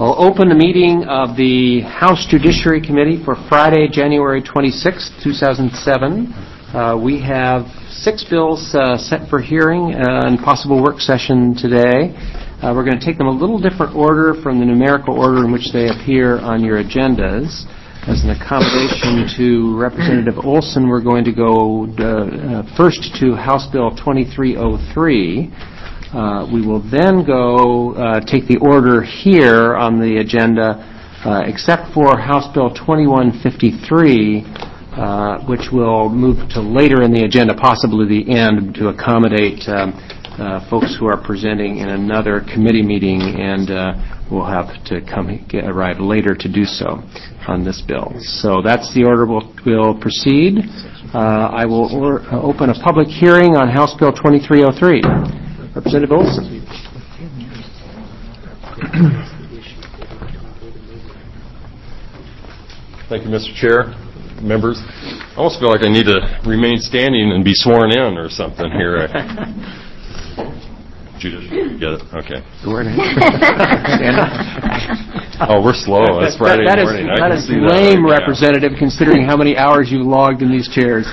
I'll open the meeting of the House Judiciary Committee for Friday, January 26, 2007. We have 6 bills set for hearing and possible work session today. We're going to take them a little different order from the numerical order in which they appear on your agendas. As an accommodation to Representative Olson, we're going to go first to House Bill 2303. We will then go take the order here on the agenda, except for House Bill 2153, which will move to later in the agenda, possibly the end, to accommodate folks who are presenting in another committee meeting, and we'll have to arrive later to do so on this bill. So that's the order we'll proceed. I will open a public hearing on House Bill 2303. Representative Olson. Thank you, Mr. Chair, members. I almost feel like I need to remain standing and be sworn in or something here. Judith, get it? Okay. Oh, we're slow. It's Friday morning. That is lame, Representative, considering how many hours you've logged in these chairs.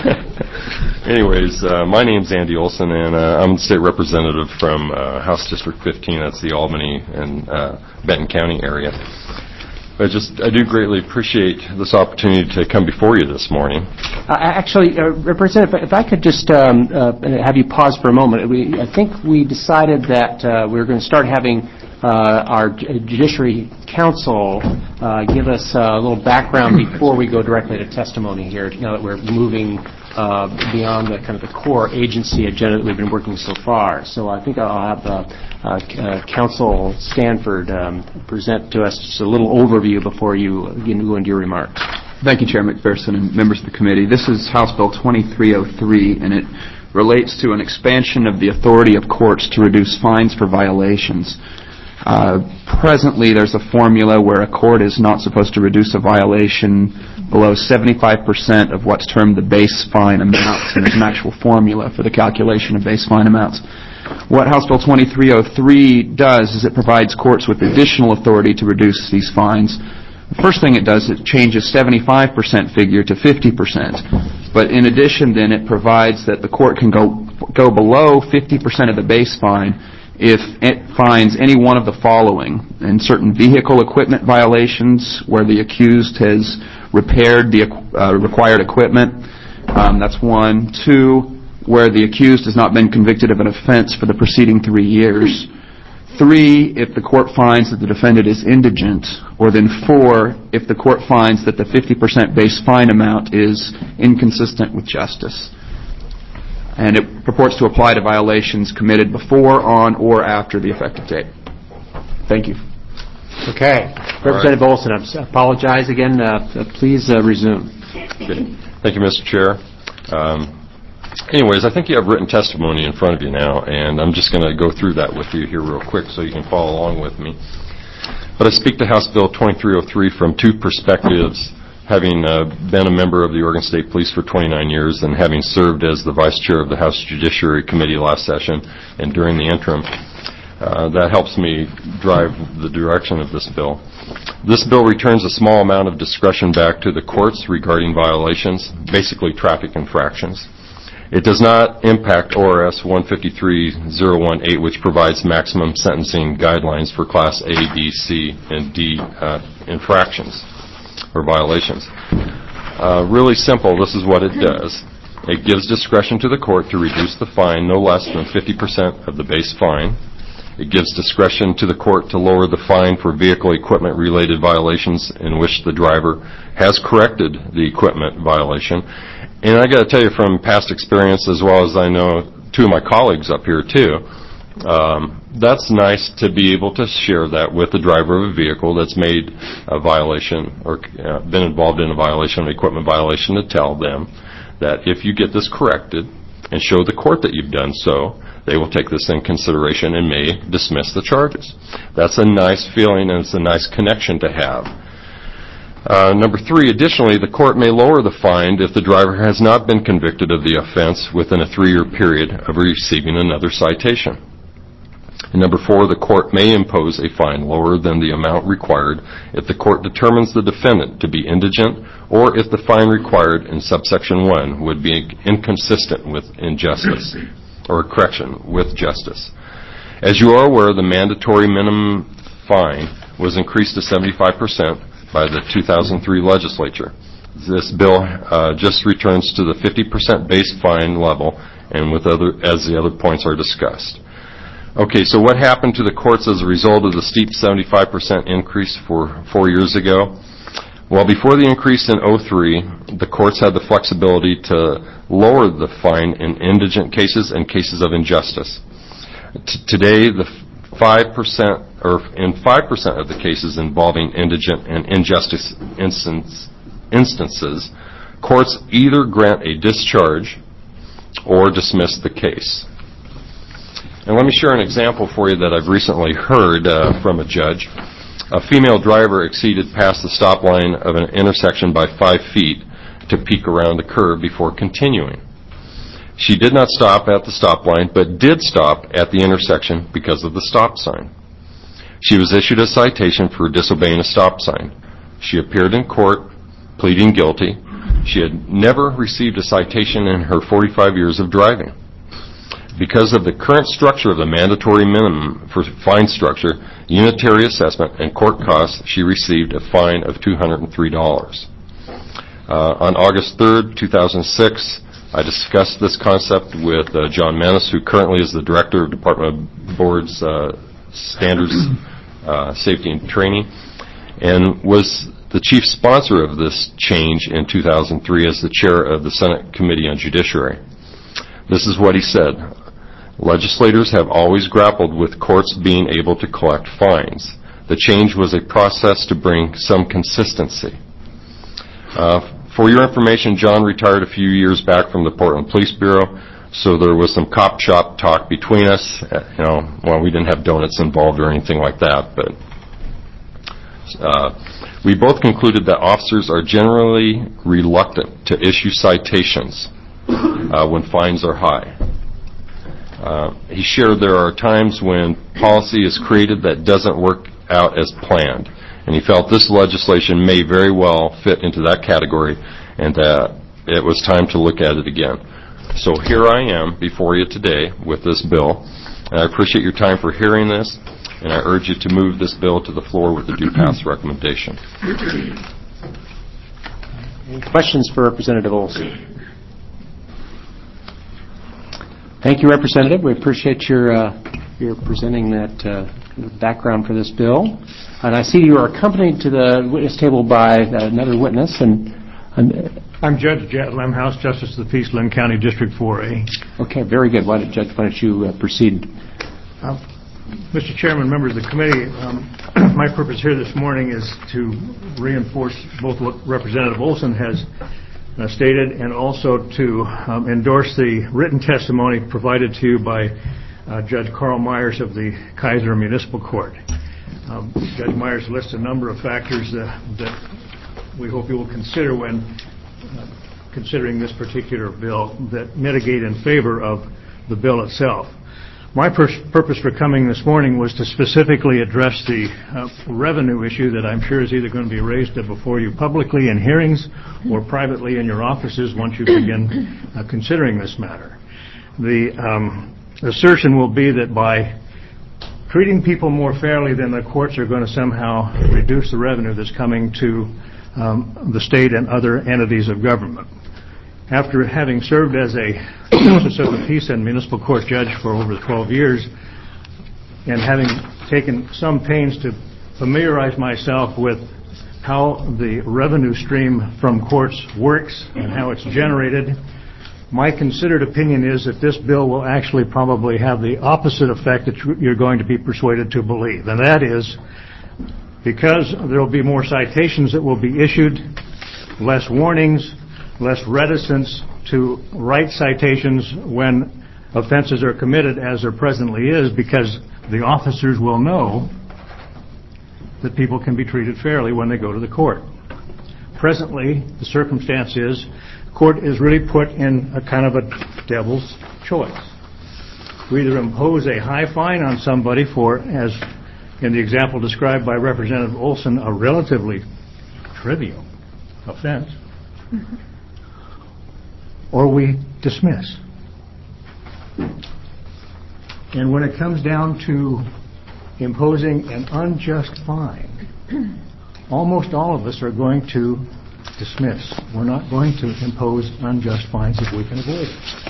Anyways, my name's Andy Olson, and I'm the state representative from House District 15. That's the Albany and Benton County area. I do greatly appreciate this opportunity to come before you this morning. Actually, Representative, if I could just have you pause for a moment. I think we decided that we were going to start having our Judiciary Council give us a little background before we go directly to testimony here, now that we're moving beyond the kind of the core agency agenda that we've been working so far. So I think I'll have Counsel Stanford present to us just a little overview before you go into your remarks. Thank you, Chair McPherson and members of the committee. This is House Bill 2303, and it relates to an expansion of the authority of courts to reduce fines for violations. Presently, there's a formula where a court is not supposed to reduce a violation below 75% of what's termed the base fine amounts, and there's an actual formula for the calculation of base fine amounts. What House Bill 2303 does is it provides courts with additional authority to reduce these fines. The first thing it does, it changes 75% figure to 50%. But in addition, then, it provides that the court can go below 50% of the base fine if it finds any one of the following: in certain vehicle equipment violations where the accused has repaired the required equipment. That's 1. 2, where the accused has not been convicted of an offense for the preceding 3 years. 3, if the court finds that the defendant is indigent. Or then 4, if the court finds that the 50% base fine amount is inconsistent with justice. And it purports to apply to violations committed before, on, or after the effective date. Thank you. Okay. Representative Olson, I apologize again. Please resume. Okay. Thank you, Mr. Chair. Anyways, I think you have written testimony in front of you now, and I'm just going to go through that with you here real quick so you can follow along with me. But I speak to House Bill 2303 from 2 perspectives, having been a member of the Oregon State Police for 29 years and having served as the Vice Chair of the House Judiciary Committee last session and during the interim. That helps me drive the direction of this bill. This bill returns a small amount of discretion back to the courts regarding violations, basically traffic infractions. It does not impact ORS 153.018, which provides maximum sentencing guidelines for Class A, B, C, and D infractions or violations. Really simple, this is what it does. It gives discretion to the court to reduce the fine no less than 50% of the base fine. It gives discretion to the court to lower the fine for vehicle equipment related violations in which the driver has corrected the equipment violation. And I got to tell you from past experience, as well as I know 2 of my colleagues up here too, that's nice to be able to share that with the driver of a vehicle that's made a violation or been involved in a violation, an equipment violation, to tell them that if you get this corrected and show the court that you've done so, they will take this in consideration and may dismiss the charges. That's a nice feeling, and it's a nice connection to have. Number 3, additionally, the court may lower the fine if the driver has not been convicted of the offense within a 3-year period of receiving another citation. And number 4, the court may impose a fine lower than the amount required if the court determines the defendant to be indigent or if the fine required in subsection 1 would be inconsistent with injustice, or correction, with justice. As you are aware, the mandatory minimum fine was increased to 75% by the 2003 legislature. This bill just returns to the 50% base fine level, and as the other points are discussed. Okay, so what happened to the courts as a result of the steep 75% increase 4 years ago? Well, before the increase in 2003, the courts had the flexibility to lower the fine in indigent cases and cases of injustice. Today, the 5% in 5% of the cases involving indigent and injustice instances, courts either grant a discharge or dismiss the case. And let me share an example for you that I've recently heard from a judge. A female driver exceeded past the stop line of an intersection by 5 feet to peek around the curb before continuing. She did not stop at the stop line, but did stop at the intersection because of the stop sign. She was issued a citation for disobeying a stop sign. She appeared in court, pleading guilty. She had never received a citation in her 45 years of driving. Because of the current structure of the mandatory minimum for fine structure, unitary assessment, and court costs, she received a fine of $203. On August 3rd, 2006, I discussed this concept with John Manis, who currently is the Director of Department of Boards Standards, Safety and Training, and was the chief sponsor of this change in 2003 as the chair of the Senate Committee on Judiciary. This is what he said. Legislators have always grappled with courts being able to collect fines. The change was a process to bring some consistency. For your information, John retired a few years back from the Portland Police Bureau, so there was some cop shop talk between us. Well, we didn't have donuts involved or anything like that, but we both concluded that officers are generally reluctant to issue citations when fines are high. He shared there are times when policy is created that doesn't work out as planned, and he felt this legislation may very well fit into that category and that it was time to look at it again. So here I am before you today with this bill, and I appreciate your time for hearing this, and I urge you to move this bill to the floor with the due pass recommendation. Any questions for Representative Olson? Thank you, Representative. We appreciate your presenting that background for this bill. And I see you are accompanied to the witness table by another witness. I'm Judge Jet Lemhouse, Justice of the Peace, Lynn County District 4A. Okay, very good. Judge, why don't you proceed? Mr. Chairman, members of the committee, my purpose here this morning is to reinforce both what Representative Olson has stated and also to endorse the written testimony provided to you by Judge Carl Myers of the Kaiser Municipal Court. Judge Myers lists a number of factors that we hope you will consider when considering this particular bill that mitigate in favor of the bill itself. My purpose for coming this morning was to specifically address the revenue issue that I'm sure is either going to be raised before you publicly in hearings or privately in your offices once you begin considering this matter. The assertion will be that by treating people more fairly, then the courts are going to somehow reduce the revenue that's coming to the state and other entities of government. After having served as a Justice of the Peace and Municipal Court judge for over 12 years and having taken some pains to familiarize myself with how the revenue stream from courts works and how it's generated, my considered opinion is that this bill will actually probably have the opposite effect that you're going to be persuaded to believe. And that is, because there will be more citations that will be issued, less warnings, less reticence to write citations when offenses are committed, as there presently is, because the officers will know that people can be treated fairly when they go to the court. Presently, the circumstance is, court is really put in a kind of a devil's choice. to either impose a high fine on somebody for, as in the example described by Representative Olson, a relatively trivial offense, or we dismiss. And when it comes down to imposing an unjust fine, almost all of us are going to dismiss. We're not going to impose unjust fines if we can avoid it.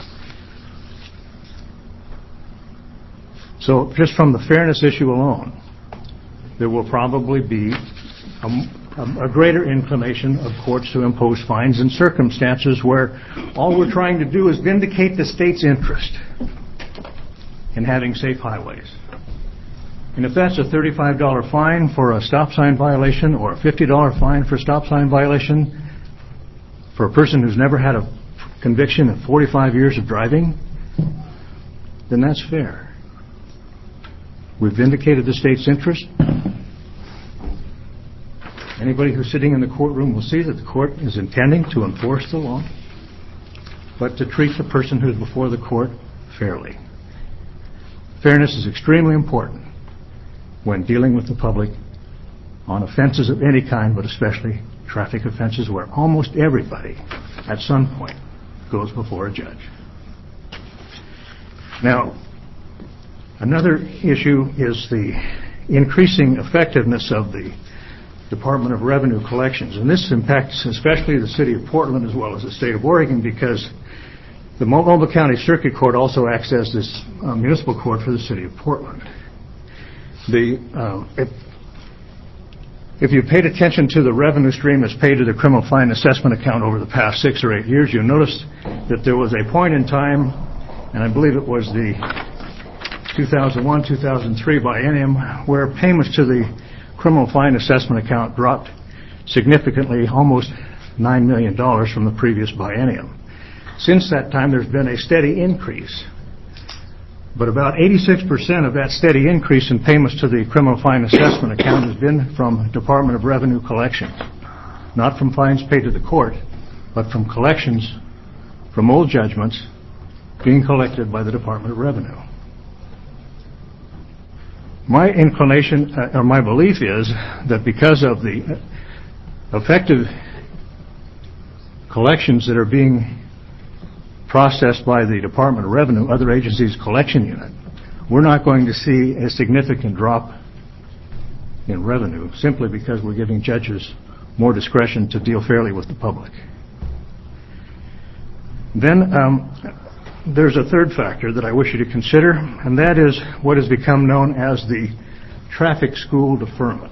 So just from the fairness issue alone, there will probably be a greater inclination of courts to impose fines in circumstances where all we're trying to do is vindicate the state's interest in having safe highways. And if that's a $35 fine for a stop sign violation or a $50 fine for a stop sign violation for a person who's never had a conviction of 45 years of driving, then that's fair. We've vindicated the state's interest. Anybody who's sitting in the courtroom will see that the court is intending to enforce the law, but to treat the person who's before the court fairly. Fairness is extremely important when dealing with the public on offenses of any kind, but especially traffic offenses where almost everybody at some point goes before a judge. Now, another issue is the increasing effectiveness of the Department of Revenue collections. And this impacts especially the city of Portland as well as the state of Oregon, because the Multnomah County Circuit Court also acts as this municipal court for the city of Portland. If you paid attention to the revenue stream that's paid to the criminal fine assessment account over the past 6 or 8 years, you'll notice that there was a point in time, and I believe it was the 2001-2003 biennium, where payments to the criminal fine assessment account dropped significantly, almost $9 million from the previous biennium. Since that time, there's been a steady increase. But about 86% of that steady increase in payments to the criminal fine assessment account has been from Department of Revenue collections. Not from fines paid to the court, but from collections from old judgments being collected by the Department of Revenue. My inclination, or my belief is that because of the effective collections that are being processed by the Department of Revenue, other agencies' collection unit, we're not going to see a significant drop in revenue simply because we're giving judges more discretion to deal fairly with the public. Then there's a third factor that I wish you to consider, and that is what has become known as the traffic school deferment.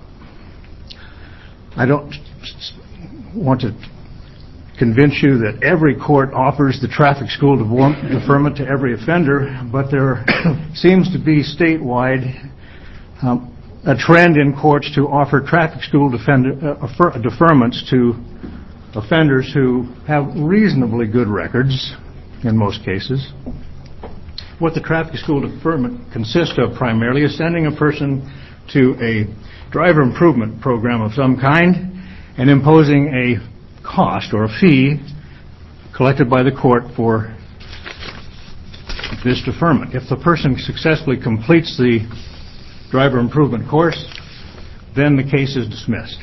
I don't want to convince you that every court offers the traffic school deferment to every offender, but there seems to be statewide a trend in courts to offer traffic school deferments to offenders who have reasonably good records in most cases. What the traffic school deferment consists of primarily is sending a person to a driver improvement program of some kind and imposing a cost or a fee collected by the court for this deferment. If the person successfully completes the driver improvement course, then the case is dismissed.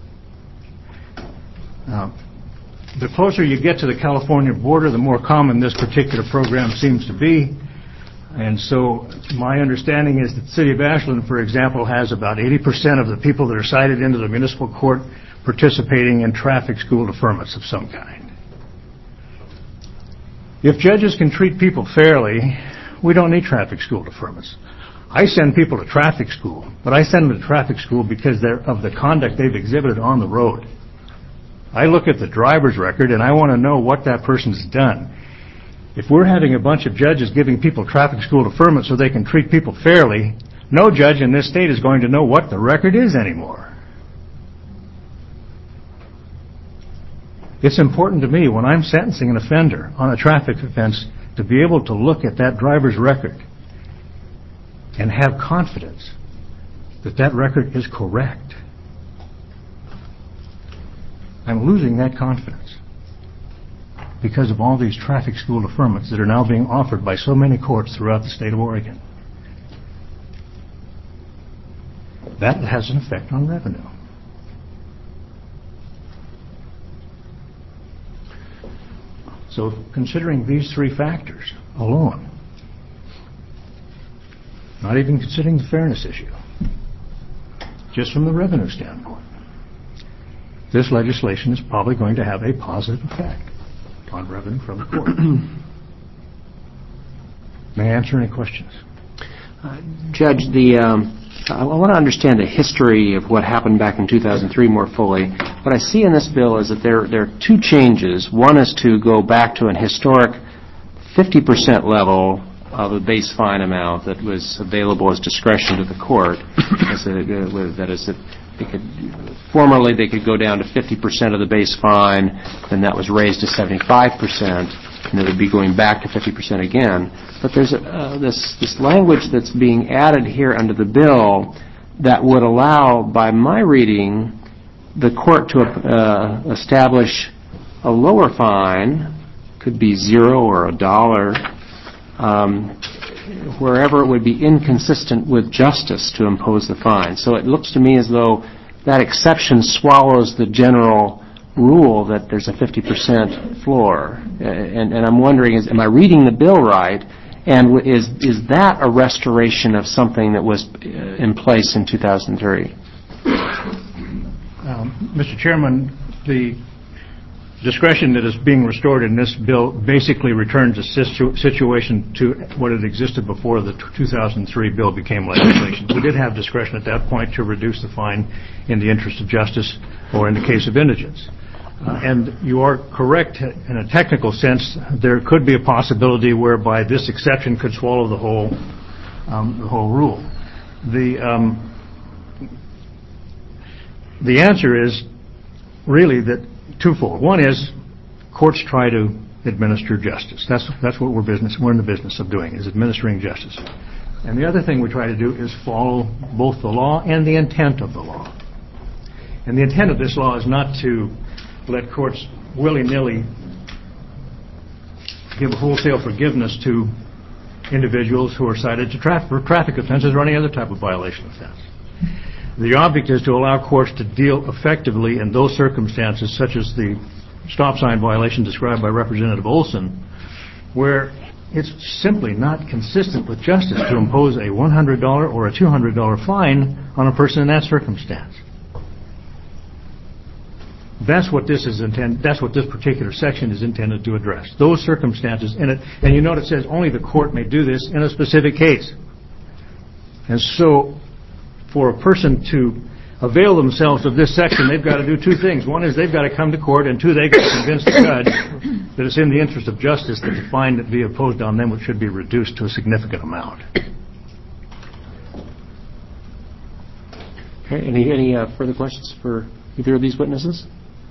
The closer you get to the California border, the more common this particular program seems to be. And so my understanding is that the city of Ashland, for example, has about 80% of the people that are cited into the municipal court participating in traffic school deferments of some kind. If judges can treat people fairly, we don't need traffic school deferments. I send people to traffic school, but I send them to traffic school because of the conduct they've exhibited on the road. I look at the driver's record and I want to know what that person's done. If we're having a bunch of judges giving people traffic school deferment so they can treat people fairly, no judge in this state is going to know what the record is anymore. It's important to me when I'm sentencing an offender on a traffic offense to be able to look at that driver's record and have confidence that that record is correct. I'm losing that confidence. because of all these traffic school deferments that are now being offered by so many courts throughout the state of Oregon. That has an effect on revenue. So considering these three factors alone, not even considering the fairness issue, just from the revenue standpoint, this legislation is probably going to have a positive effect on revenue from the court. May I answer any questions? Judge, I want to understand the history of what happened back in 2003 more fully. What I see in this bill is that there are two changes. One is to go back to an historic 50% level of the base fine amount that was available as discretion to the court. That is, formerly they could go down to 50% of the base fine, then that was raised to 75%, and it would be going back to 50% again. But there's this language that's being added here under the bill that would allow, by my reading, the court to establish a lower fine, could be $0 or $1, wherever it would be inconsistent with justice to impose the fine. So it looks to me as though that exception swallows the general rule that there's a 50% floor. And I'm wondering, am I reading the bill right? And is that a restoration of something that was in place in 2003? Mr. Chairman, the discretion that is being restored in this bill basically returns a situation to what had existed before the 2003 bill became legislation. We did have discretion at that point to reduce the fine in the interest of justice or in the case of indigence. And you are correct in a technical sense. There could be a possibility whereby this exception could swallow the whole rule. The answer is really that twofold. One is courts try to administer justice. That's what we're in the business of doing, is administering justice. And the other thing we try to do is follow both the law and the intent of the law. And the intent of this law is not to let courts willy-nilly give wholesale forgiveness to individuals who are cited for traffic offenses or any other type of violation offense. The object is to allow courts to deal effectively in those circumstances, such as the stop sign violation described by Representative Olson, where it's simply not consistent with justice to impose a $100 or a $200 fine on a person in that circumstance. That's what this is intended. That's what this particular section is intended to address. Those circumstances in it, and you note it says only the court may do this in a specific case. And so, for a person to avail themselves of this section, they've got to do two things. One is they've got to come to court, and two, they've got to convince the judge that it's in the interest of justice that the fine that be imposed on them should be reduced to a significant amount. Okay. Any further questions for either of these witnesses?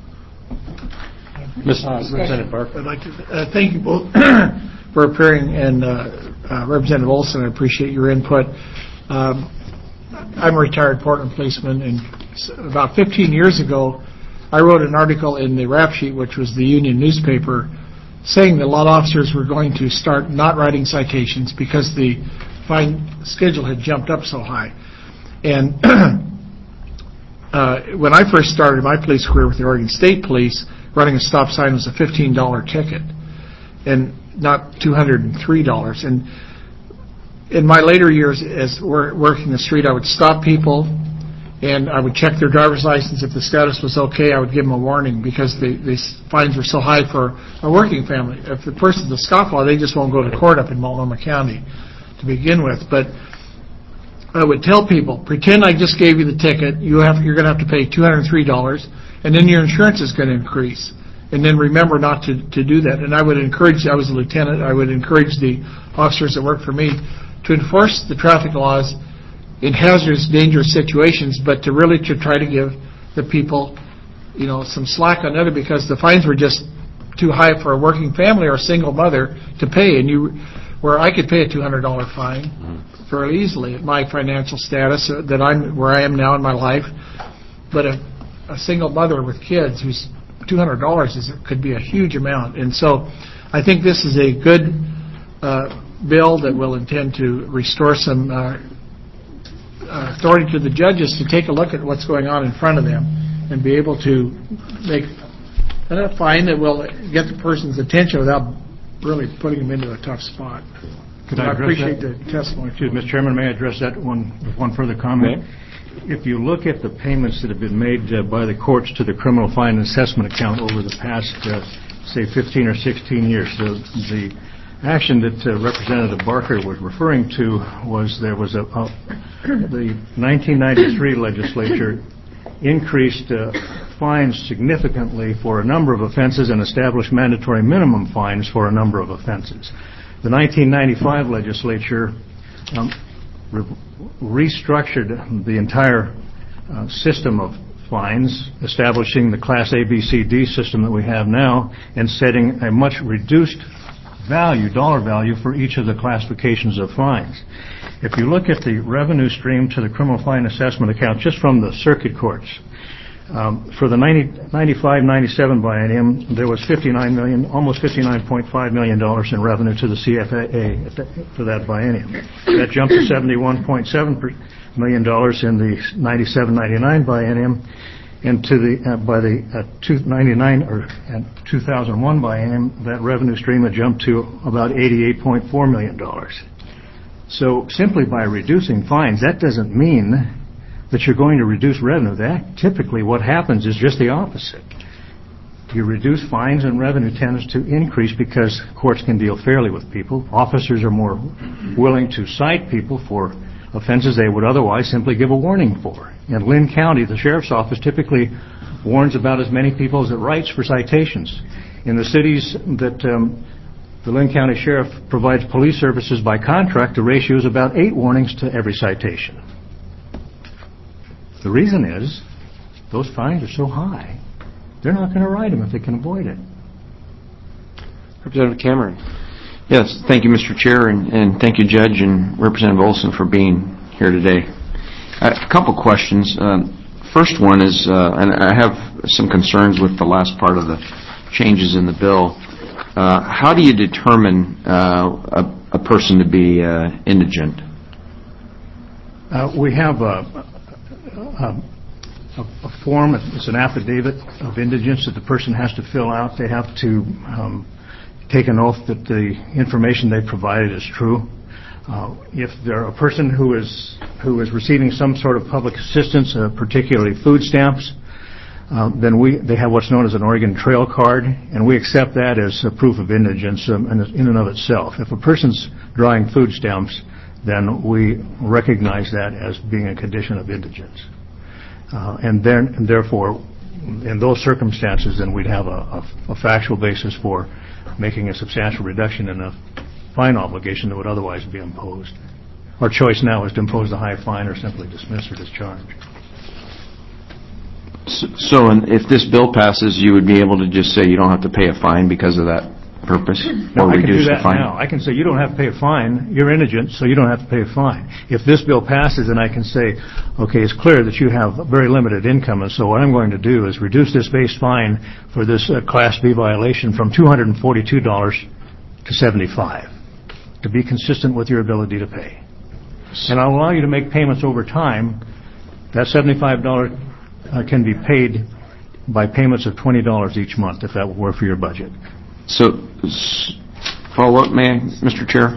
Representative Barker. I'd like to thank you both for appearing, and Representative Olson, I appreciate your input. I'm a retired Portland policeman, and about 15 years ago, I wrote an article in the Rap Sheet, which was the union newspaper, saying that a lot of officers were going to start not writing citations because the fine schedule had jumped up so high. And when I first started my police career with the Oregon State Police, running a stop sign was a $15 ticket, and not $203. And in my later years as working the street, I would stop people, and I would check their driver's license. If the status was okay, I would give them a warning, because the fines were so high for a working family. If the person's a scofflaw, they just won't go to court up in Multnomah County to begin with. But I would tell people, pretend I just gave you the ticket. You're going to have to pay $203, and then your insurance is going to increase. And then remember not to do that. And I would encourage, I was a lieutenant, I would encourage the officers that work for me to enforce the traffic laws in hazardous, dangerous situations, but to really try to give the people, some slack on it, because the fines were just too high for a working family or a single mother to pay. And where I could pay a $200 fine fairly easily at my financial status where I am now in my life, but a single mother with kids who's $200 could be a huge amount. And so I think this is a good bill that will intend to restore some authority to the judges to take a look at what's going on in front of them and be able to make a fine that will get the person's attention without really putting them into a tough spot. I appreciate the testimony. Excuse me, Mr. Chairman, may I address that with one further comment? If you look at the payments that have been made by the courts to the criminal fine assessment account over the past, say, 15 or 16 years, the action that Representative Barker was referring to was the 1993 legislature increased fines significantly for a number of offenses and established mandatory minimum fines for a number of offenses. The 1995 legislature restructured the entire system of fines, establishing the Class A, B, C, D system that we have now, and setting a much reduced dollar value for each of the classifications of fines. If you look at the revenue stream to the criminal fine assessment account just from the circuit courts, for the 95-97 biennium, there was almost $59.5 million in revenue to the CFAA for that biennium. That jumped to $71.7 million in the 97-99 biennium, and by the 2001 biennium, that revenue stream had jumped to about $88.4 million. So simply by reducing fines, that doesn't mean that you're going to reduce revenue. That typically what happens is just the opposite. You reduce fines and revenue tends to increase because courts can deal fairly with people. Officers are more willing to cite people for offenses they would otherwise simply give a warning for. In Lynn County, the sheriff's office typically warns about as many people as it writes for citations. In the cities that the Lynn County Sheriff provides police services by contract, the ratio is about 8 warnings to every citation. The reason is those fines are so high, they're not going to write them if they can avoid it. Representative Cameron. Yes, thank you, Mr. Chair, and thank you, Judge and Representative Olson, for being here today. A couple questions. First one is, and I have some concerns with the last part of the changes in the bill. How do you determine a person to be indigent? We have a form. It's an affidavit of indigence that the person has to fill out. They have to take an oath that the information they provided is true. If they're a person who is receiving some sort of public assistance, particularly food stamps, then they have what's known as an Oregon Trail card, and we accept that as a proof of indigence in and of itself. If a person's drawing food stamps, then we recognize that as being a condition of indigence. And therefore, in those circumstances, then we'd have a factual basis for making a substantial reduction in the fine obligation that would otherwise be imposed. Our choice now is to impose a high fine or simply dismiss or discharge. So if this bill passes, you would be able to just say you don't have to pay a fine because of that purpose? No, I can do that now. I can say you don't have to pay a fine. You're indigent, so you don't have to pay a fine. If this bill passes, then I can say, okay, it's clear that you have very limited income, and so what I'm going to do is reduce this base fine for this Class B violation from $242 to $75 to be consistent with your ability to pay. And I'll allow you to make payments over time. That $75 can be paid by payments of $20 each month, if that would work for your budget. So, follow up, may I, Mr. Chair?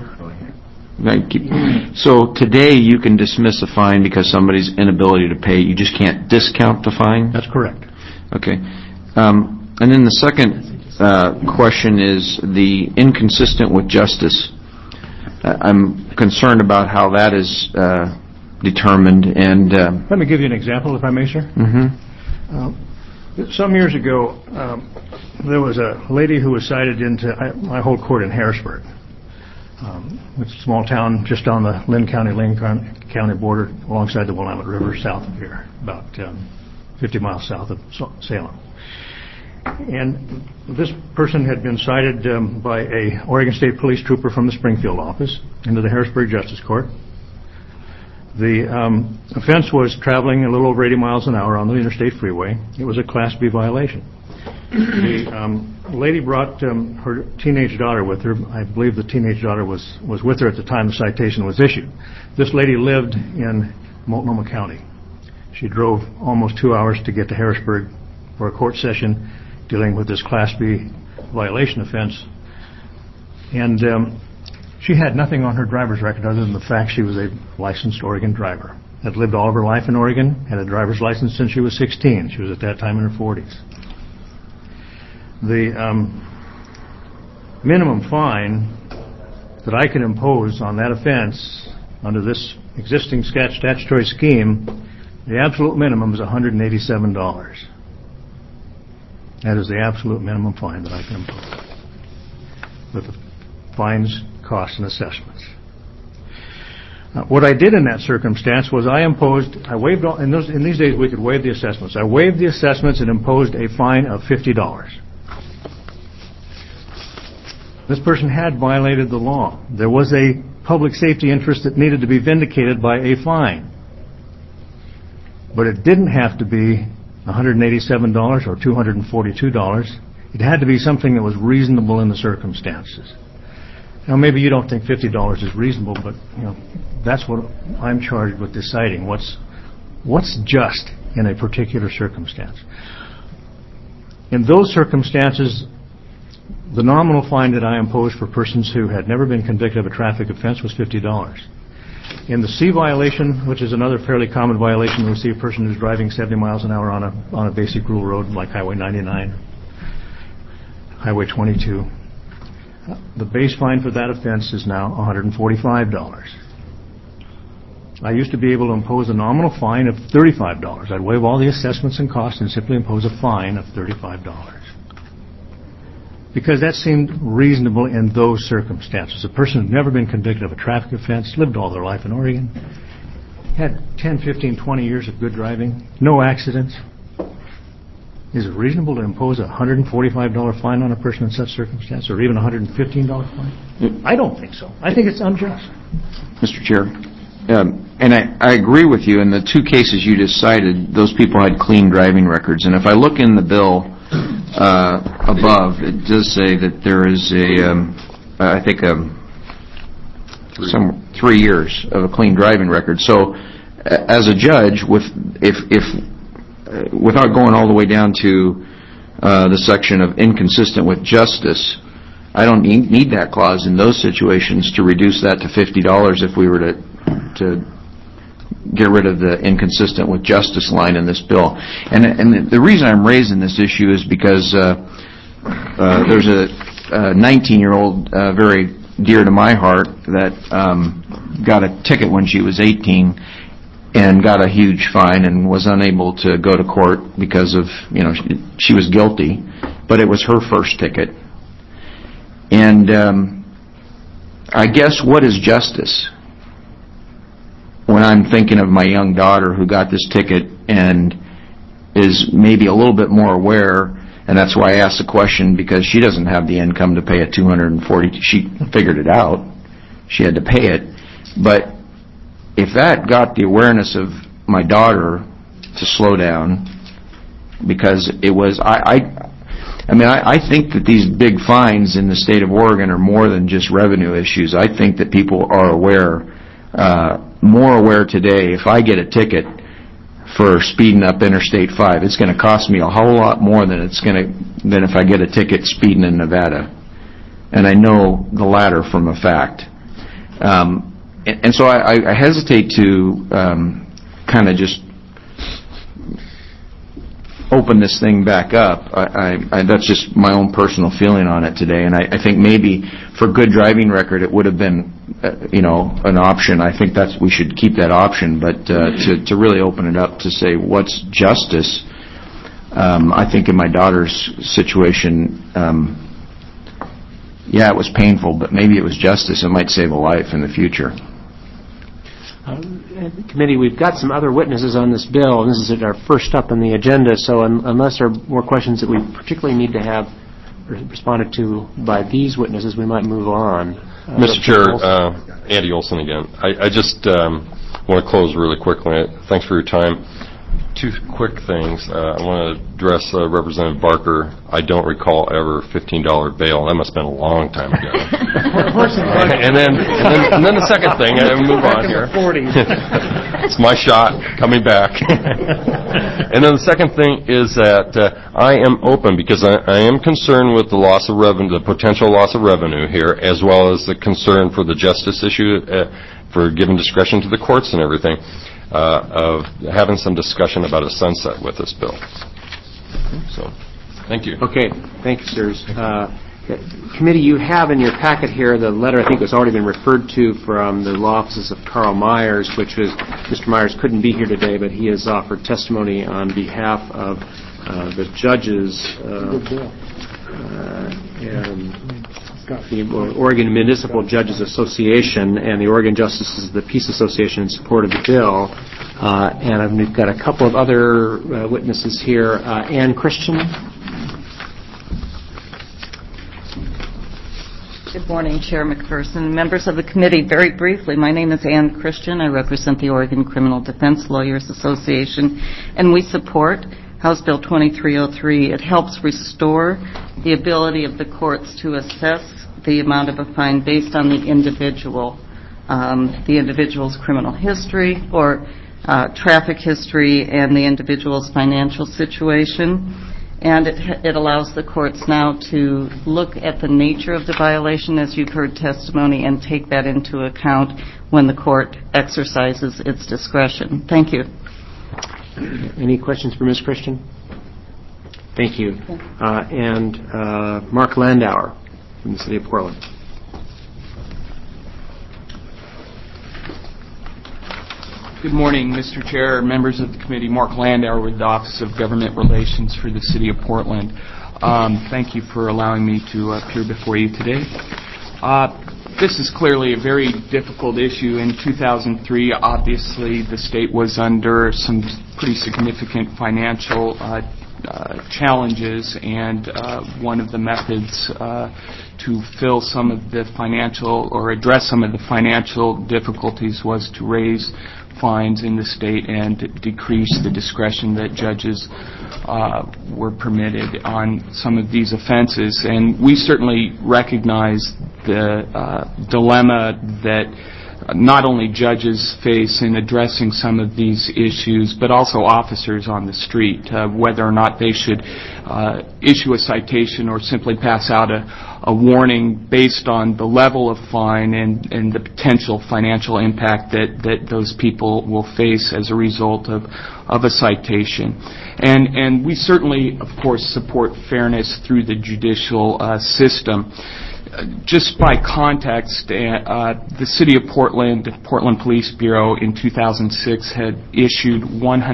So today you can dismiss a fine because somebody's inability to pay. You just can't discount the fine? That's correct. Okay. And then the second question is the inconsistent with justice. I'm concerned about how that is determined. And let me give you an example, if I may, sir. Mm-hmm. Some years ago, there was a lady who was cited into my whole court in Harrisburg. It's a small town just on the Lynn County border alongside the Willamette River south of here, about 50 miles south of Salem. And this person had been cited by a Oregon State Police trooper from the Springfield office into the Harrisburg Justice Court. The offense was traveling a little over 80 miles an hour on the interstate freeway. It was a Class B violation. The lady brought her teenage daughter with her. I believe the teenage daughter was with her at the time the citation was issued. This lady lived in Multnomah County. She drove almost 2 hours to get to Harrisburg for a court session dealing with this Class B violation offense. And she had nothing on her driver's record other than the fact she was a licensed Oregon driver. Had lived all of her life in Oregon, had a driver's license since she was 16. She was at that time in her 40s. The minimum fine that I can impose on that offense under this existing statutory scheme, the absolute minimum is $187. That is the absolute minimum fine that I can impose, with the fines, costs, and assessments. What I did in that circumstance was I waived all, in these days we could waive the assessments. I waived the assessments and imposed a fine of $50. This person had violated the law. There was a public safety interest that needed to be vindicated by a fine. But it didn't have to be $187 or $242. It had to be something that was reasonable in the circumstances. Now, maybe you don't think $50 is reasonable, but that's what I'm charged with deciding. What's just in a particular circumstance? In those circumstances, the nominal fine that I imposed for persons who had never been convicted of a traffic offense was $50. In the C violation, which is another fairly common violation, we see a person who's driving 70 miles an hour on a basic rule road like Highway 99, Highway 22. The base fine for that offense is now $145. I used to be able to impose a nominal fine of $35. I'd waive all the assessments and costs and simply impose a fine of $35. Because that seemed reasonable in those circumstances. A person who'd never been convicted of a traffic offense, lived all their life in Oregon, had 10, 15, 20 years of good driving, no accidents. Is it reasonable to impose a $145 fine on a person in such circumstance, or even a $115 fine? I don't think so. I think it's unjust. Mr. Chair, and I agree with you. In the two cases you just cited, those people had clean driving records. And if I look in the bill above, it does say that there is I think, 3 years of a clean driving record. So, as a judge, without going all the way down to the section of inconsistent with justice, I don't need that clause in those situations to reduce that to $50 if we were to get rid of the inconsistent with justice line in this bill. And the reason I'm raising this issue is because there's a 19-year-old very dear to my heart that got a ticket when she was 18 and got a huge fine and was unable to go to court because of, she was guilty, but it was her first ticket. And I guess what is justice? When I'm thinking of my young daughter who got this ticket and is maybe a little bit more aware, and that's why I asked the question, because she doesn't have the income to pay a $240. She figured it out. She had to pay it. But if that got the awareness of my daughter to slow down, because it was, I think that these big fines in the state of Oregon are more than just revenue issues. I think that people are aware, more aware today. If I get a ticket for speeding up Interstate 5, it's going to cost me a whole lot more than than if I get a ticket speeding in Nevada. And I know the latter from a fact. And so I hesitate to kind of just open this thing back up. That's just my own personal feeling on it today. And I think maybe for good driving record it would have been, an option. I think we should keep that option. But to really open it up to say what's justice, I think in my daughter's situation, it was painful, but maybe it was justice. It might save a life in the future. Committee, we've got some other witnesses on this bill, and this is our first up on the agenda, so unless there are more questions that we particularly need to have responded to by these witnesses, we might move on. Mr. Chair, Andy Olson again. I just want to close really quickly. Thanks for your time. Two quick things. I want to address Representative Barker. I don't recall ever $15 bail. That must have been a long time ago. and then the second thing, and move on here. It's my shot coming back. And then the second thing is that I am open because I am concerned with the loss of revenue, the potential loss of revenue here, as well as the concern for the justice issue, for giving discretion to the courts and everything. Of having some discussion about a sunset with this bill. So, thank you. Okay, thank you, sirs. Committee, you have in your packet here the letter I think has already been referred to from the law offices of Carl Myers, which was, Mr. Myers couldn't be here today, but he has offered testimony on behalf of the judges and the Oregon Municipal Judges Association and the Oregon Justices of the Peace Association in support of the bill. And we've got a couple of other witnesses here. Ann Christian. Good morning, Chair McPherson. Members of the committee, very briefly, my name is Ann Christian. I represent the Oregon Criminal Defense Lawyers Association, and we support House Bill 2303. It helps restore the ability of the courts to assess the amount of a fine based on the individual's criminal history or traffic history and the individual's financial situation. And it allows the courts now to look at the nature of the violation, as you've heard testimony, and take that into account when the court exercises its discretion. Thank you. Any questions for Ms. Christian? Thank you. And Mark Landauer from the City of Portland. Good morning, Mr. Chair, members of the committee. Mark Landauer with the Office of Government Relations for the City of Portland. Thank you for allowing me to appear before you today. This is clearly a very difficult issue. In 2003, obviously, the state was under some pretty significant financial challenges, and one of the methods to fill some of the financial or address some of the financial difficulties was to raise fines in the state and decrease the discretion that judges were permitted on some of these offenses. And we certainly recognize the dilemma that not only judges face in addressing some of these issues, but also officers on the street, whether or not they should issue a citation or simply pass out a warning based on the level of fine and the potential financial impact that those people will face as a result of a citation. And we certainly, of course, support fairness through the judicial system. Just by context, the City of Portland Police Bureau in 2006 had issued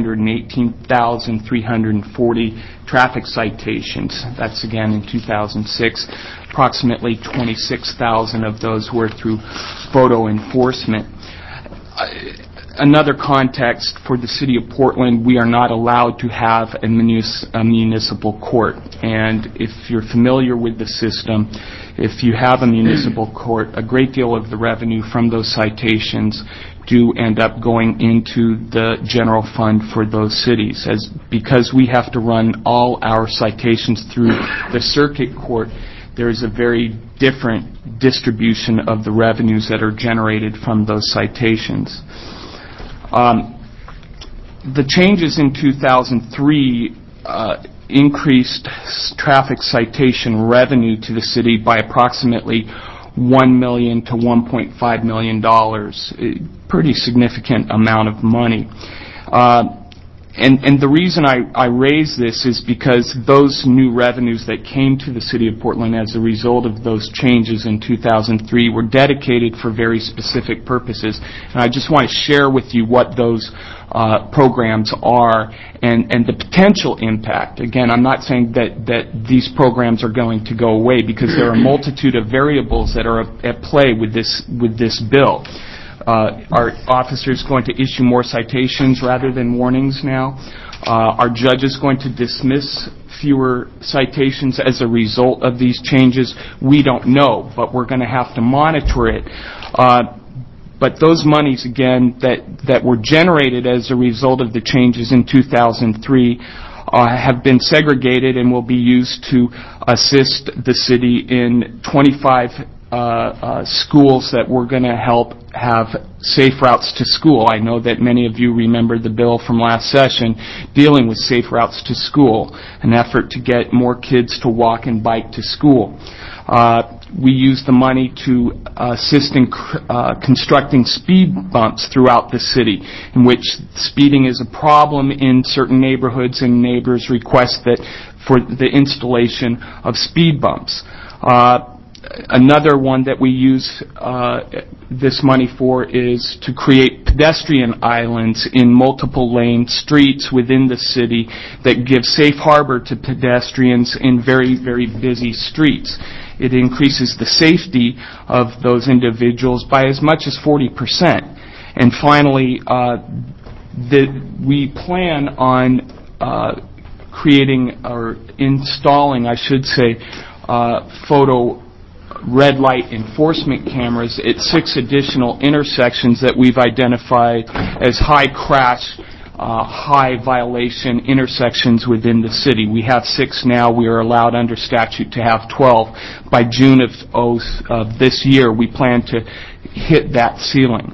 118,340 traffic citations. That's again in 2006. Approximately 26,000 of those were through photo enforcement. Another context for the City of Portland, we are not allowed to have a municipal court. And if you're familiar with the system, if you have a municipal court, a great deal of the revenue from those citations do end up going into the general fund for those cities. Because we have to run all our citations through the circuit court, there is a very different distribution of the revenues that are generated from those citations. The changes in 2003 increased traffic citation revenue to the city by approximately $1 million to $1.5 million, a pretty significant amount of money. And the reason I raise this is because those new revenues that came to the City of Portland as a result of those changes in 2003 were dedicated for very specific purposes. And I just want to share with you what those programs are and the potential impact. Again, I'm not saying that these programs are going to go away because there are a multitude of variables that are at play with this bill. Are officers going to issue more citations rather than warnings now? Are judges going to dismiss fewer citations as a result of these changes? We don't know, but we're going to have to monitor it. But those monies, again, that were generated as a result of the changes in 2003 have been segregated and will be used to assist the city in 25 schools that we're going to help have safe routes to school. I know that many of you remember the bill from last session dealing with safe routes to school, an effort to get more kids to walk and bike to school. We use the money to assist in constructing speed bumps throughout the city, in which speeding is a problem in certain neighborhoods, and neighbors request that for the installation of speed bumps. Another one that we use this money for is to create pedestrian islands in multiple lane streets within the city that give safe harbor to pedestrians in very, very busy streets. It increases the safety of those individuals by as much as 40%. And finally, we plan on creating or installing, I should say, photo red light enforcement cameras at 6 additional intersections that we've identified as high crash, high violation intersections within the city. We have 6 now. We are allowed under statute to have 12. By June of this year, we plan to hit that ceiling.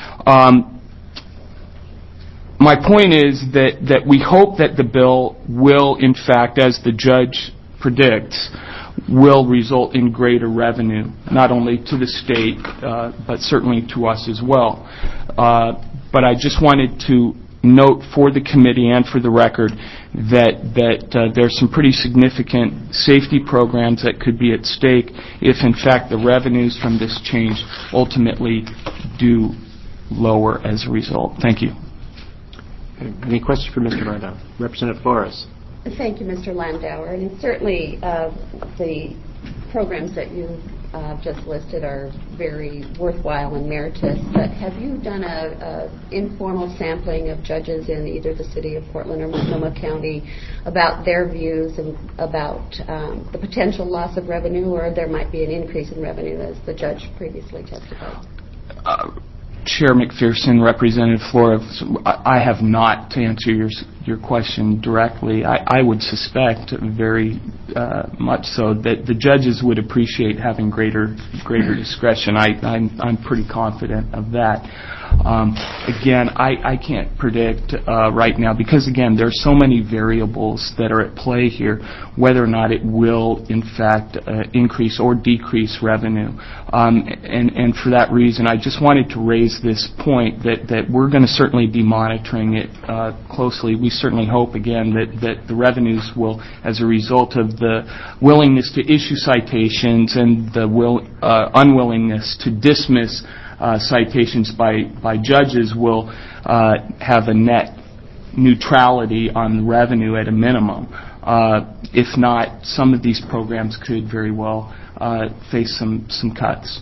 My point is that we hope that the bill will, in fact, as the judge predicts, will result in greater revenue, not only to the state, but certainly to us as well. But I just wanted to note for the committee and for the record that there's some pretty significant safety programs that could be at stake if, in fact, the revenues from this change ultimately do lower as a result. Thank you. Any questions for Mr. Landau? Representative Flores. Thank you, Mr. Landauer. And certainly the programs that you just listed are very worthwhile and meritorious. But have you done a informal sampling of judges in either the city of Portland or Multnomah County about their views and about the potential loss of revenue, or there might be an increase in revenue as the judge previously testified? Chair McPherson, Representative Flores, I have not, to answer your question directly. I would suspect very much so that the judges would appreciate having greater discretion. I'm pretty confident of that. Again, I can't predict right now because, again, there are so many variables that are at play here, whether or not it will, in fact, increase or decrease revenue. And for that reason, I just wanted to raise this point that we're going to certainly be monitoring it closely. We certainly hope, again, that the revenues will, as a result of the willingness to issue citations and the unwillingness to dismiss citations by judges, will have a net neutrality on revenue at a minimum. If not, some of these programs could very well face some cuts.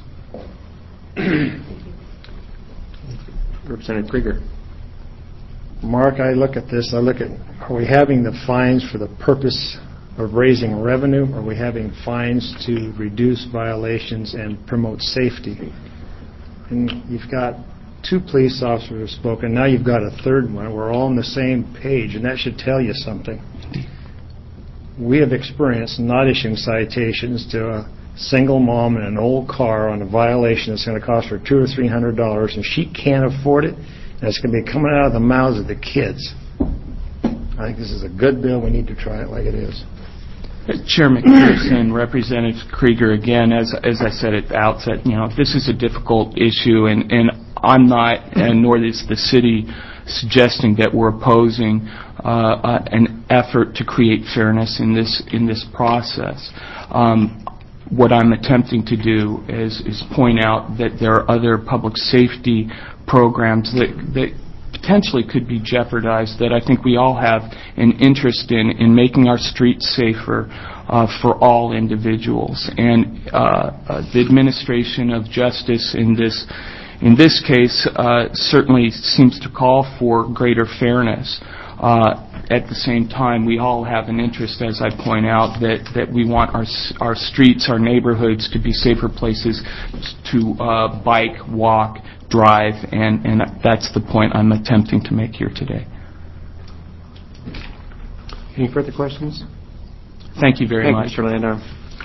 Representative Krieger. Mark, I look at this, are we having the fines for the purpose of raising revenue? Are we having fines to reduce violations and promote safety? And you've got 2 police officers who have spoken. Now you've got a third one. We're all on the same page, and that should tell you something. We have experience not issuing citations to a single mom in an old car on a violation that's going to cost her $200 or $300, and she can't afford it, and it's going to be coming out of the mouths of the kids. I think this is a good bill. We need to try it like it is. Chair McPherson, Representative Krieger, again, as I said at the outset, this is a difficult issue, and I'm not, and nor is the city, suggesting that we're opposing an effort to create fairness in this process. What I'm attempting to do is point out that there are other public safety programs that potentially could be jeopardized, that I think we all have an interest in making our streets safer for all individuals. And the administration of justice in this case certainly seems to call for greater fairness. At the same time, we all have an interest, as I point out, that we want our streets, our neighborhoods to be safer places to bike, walk, drive, and that's the point I'm attempting to make here today. Any further questions? Thank you very much. Thank you, Mr. Landau.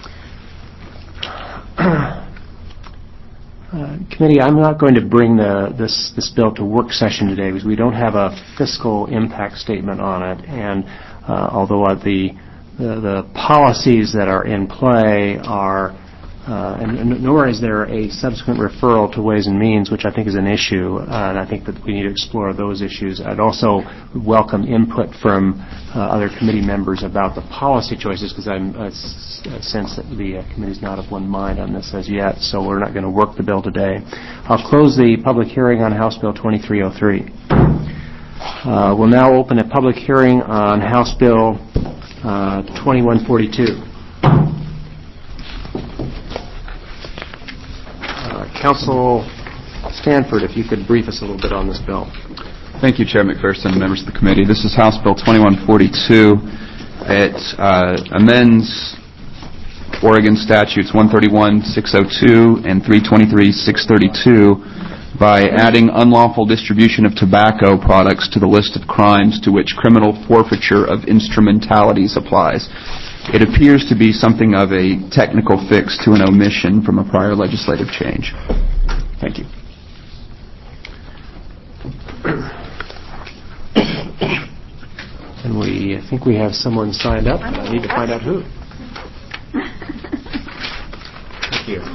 Committee, I'm not going to bring this bill to work session today because we don't have a fiscal impact statement on it, and although the policies that are in play are, and nor is there a subsequent referral to Ways and Means, which I think is an issue, and I think that we need to explore those issues. I'd also welcome input from other committee members about the policy choices, because I sense that the committee's not of one mind on this as yet, so we're not going to work the bill today. I'll close the public hearing on House Bill 2303. We'll now open a public hearing on House Bill 2142. Council Stanford, if you could brief us a little bit on this bill. Thank you, Chair McPherson and members of the committee. This is House Bill 2142. It amends Oregon Statutes 131-602 and 323-632 by adding unlawful distribution of tobacco products to the list of crimes to which criminal forfeiture of instrumentalities applies. It appears to be something of a technical fix to an omission from a prior legislative change. Thank you. And I think we have someone signed up. I need to find out who. Thank you.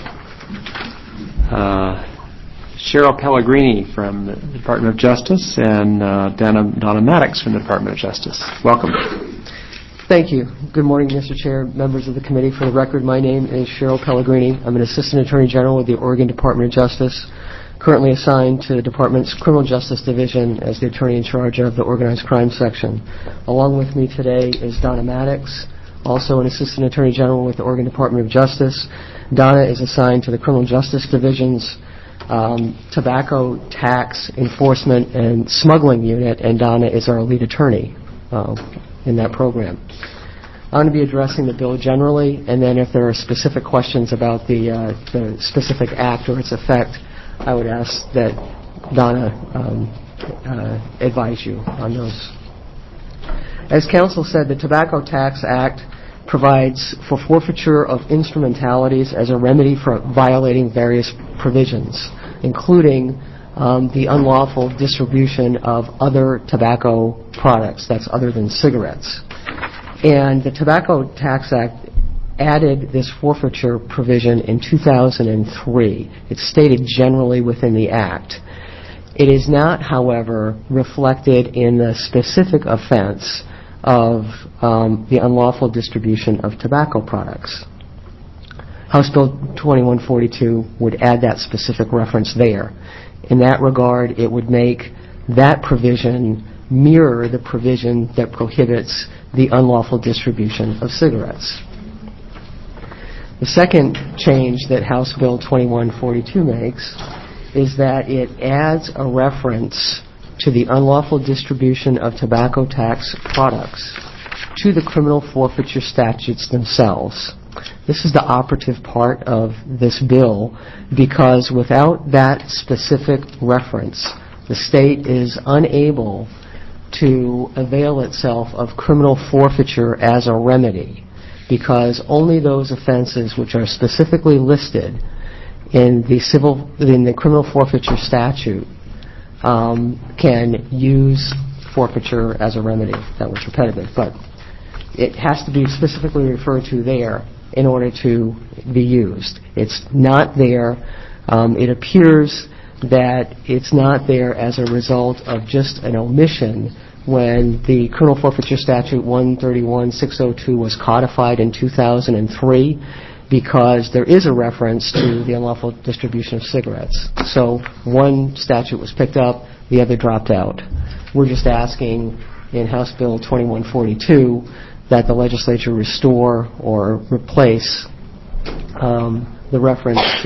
Cheryl Pellegrini from the Department of Justice and Donna Maddox from the Department of Justice. Welcome. Thank you. Good morning, Mr. Chair, members of the committee. For the record, my name is Cheryl Pellegrini. I'm an Assistant Attorney General with the Oregon Department of Justice, currently assigned to the Department's Criminal Justice Division as the Attorney in charge of the Organized Crime Section. Along with me today is Donna Maddox, also an Assistant Attorney General with the Oregon Department of Justice. Donna is assigned to the Criminal Justice Division's Tobacco Tax Enforcement and Smuggling Unit, and Donna is our lead attorney in that program. I'm going to be addressing the bill generally, and then if there are specific questions about the specific act or its effect, I would ask that Donna advise you on those. As counsel said, the Tobacco Tax Act provides for forfeiture of instrumentalities as a remedy for violating various provisions, including the unlawful distribution of other tobacco products, that's other than cigarettes. And the Tobacco Tax Act added this forfeiture provision in 2003. It's stated generally within the Act. It is not, however, reflected in the specific offense of the unlawful distribution of tobacco products. House Bill 2142 would add that specific reference there. In that regard, it would make that provision mirror the provision that prohibits the unlawful distribution of cigarettes. The second change that House Bill 2142 makes is that it adds a reference to the unlawful distribution of tobacco tax products to the criminal forfeiture statutes themselves. This is the operative part of this bill, because without that specific reference, the state is unable to avail itself of criminal forfeiture as a remedy, because only those offenses which are specifically listed in the criminal forfeiture statute can use forfeiture as a remedy. That was repetitive, but it has to be specifically referred to there in order to be used. It's not there. It appears that it's not there as a result of just an omission when the criminal forfeiture statute 131-602 was codified in 2003, because there is a reference to the unlawful distribution of cigarettes. So one statute was picked up, the other dropped out. We're just asking in House Bill 2142 that the legislature restore or replace the reference to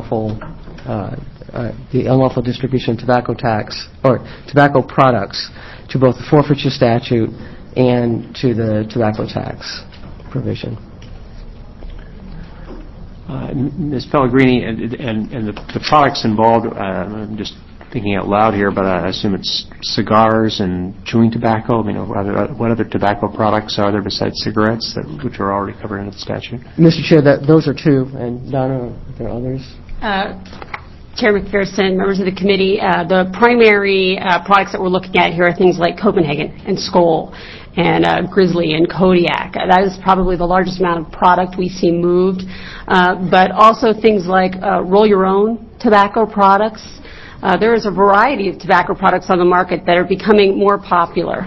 the unlawful distribution of tobacco tax or tobacco products to both the forfeiture statute and to the tobacco tax provision. Ms. Pellegrini, and the products involved, I'm just thinking out loud here, but I assume it's cigars and chewing tobacco. I mean, what other tobacco products are there besides cigarettes, which are already covered under the statute? Mr. Chair, those are two. And Donna, are there others? Chair McPherson, members of the committee, the primary products that we're looking at here are things like Copenhagen and Skoal and Grizzly and Kodiak. That is probably the largest amount of product we see moved, but also things like roll your own tobacco products. There is a variety of tobacco products on the market that are becoming more popular.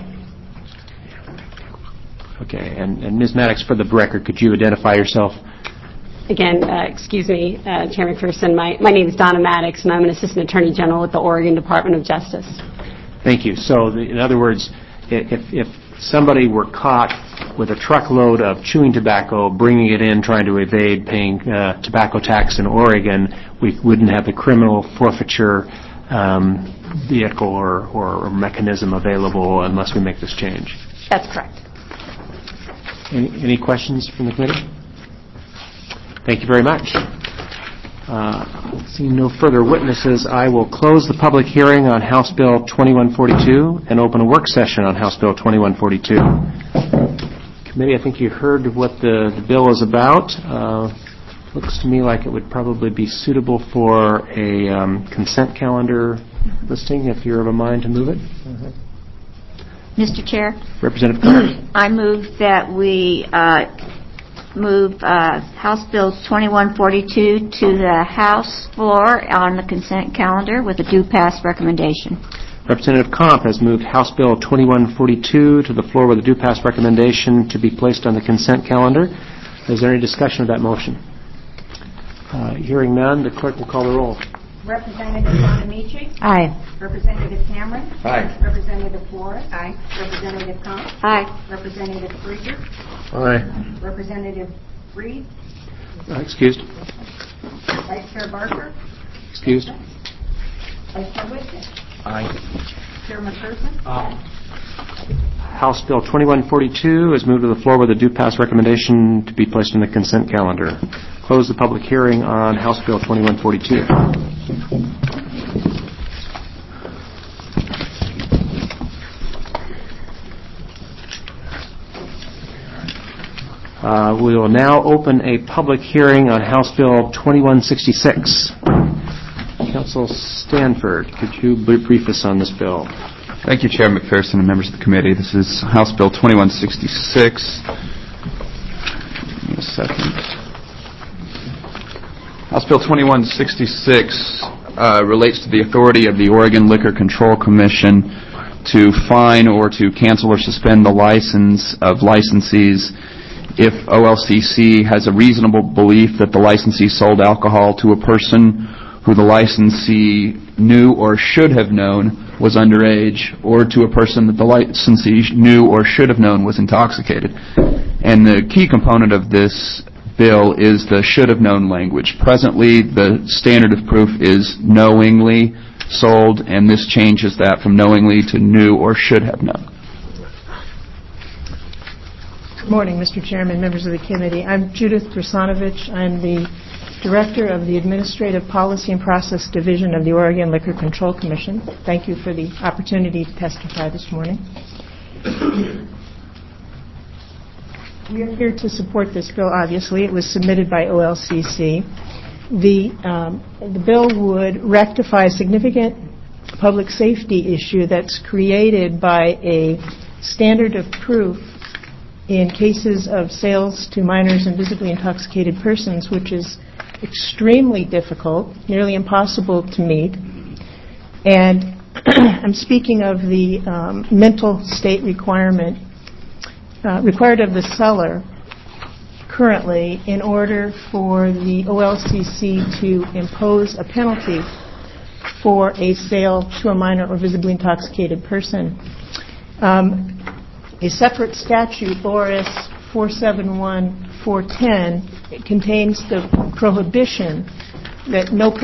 Okay, and Ms. Maddox, for the record, could you identify yourself? Again, excuse me, Chair McPherson, my name is Donna Maddox, and I'm an Assistant Attorney General with the Oregon Department of Justice. Thank you. So, in other words, if somebody were caught with a truckload of chewing tobacco, bringing it in, trying to evade paying tobacco tax in Oregon, we wouldn't have the criminal forfeiture vehicle or mechanism available unless we make this change. That's correct. Any questions from the committee? Thank you very much. Seeing no further witnesses, I will close the public hearing on House Bill 2142 and open a work session on House Bill 2142. Committee, I think you heard what the bill is about. Looks to me like it would probably be suitable for a consent calendar listing, if you're of a mind to move it. Mr. Chair, Representative Clark. I move that we move House Bill 2142 to the House floor on the consent calendar with a due pass recommendation. Representative Comp has moved House Bill 2142 to the floor with a due pass recommendation to be placed on the consent calendar. Is there any discussion of that motion? Hearing none, the clerk will call the roll. Representative Bonamici? Aye. Representative Cameron? Aye. Representative Flores? Aye. Representative Comp? Aye. Representative Krieger? Aye. Representative Reed? Excused. Vice Chair Barker? Excused. Vice Chair Whitson? Aye. Chair McPherson? Aye. House Bill 2142 is moved to the floor with a due pass recommendation to be placed on the consent calendar. Close the public hearing on House Bill 2142. We will now open a public hearing on House Bill 2166. Council Stanford, could you brief us on this bill? Thank you, Chair McPherson and members of the committee. This is House Bill 2166. Give me a second. House Bill 2166 relates to the authority of the Oregon Liquor Control Commission to fine or to cancel or suspend the license of licensees if OLCC has a reasonable belief that the licensee sold alcohol to a person who the licensee knew or should have known was underage, or to a person that the licensee knew or should have known was intoxicated. And the key component of this bill is the should have known language. Presently, the standard of proof is knowingly sold, and this changes that from knowingly to knew or should have known. Good morning, Mr. Chairman, members of the committee. I'm Judith Drusanovich. I'm the Director of the Administrative Policy and Process Division of the Oregon Liquor Control Commission. Thank you for the opportunity to testify this morning. We are here to support this bill, obviously. It was submitted by OLCC. The bill would rectify a significant public safety issue that's created by a standard of proof in cases of sales to minors and visibly intoxicated persons, which is extremely difficult, nearly impossible to meet. And I'm speaking of the mental state requirement required of the seller currently in order for the OLCC to impose a penalty for a sale to a minor or visibly intoxicated person. A separate statute, ORS 471-410, it contains the prohibition that no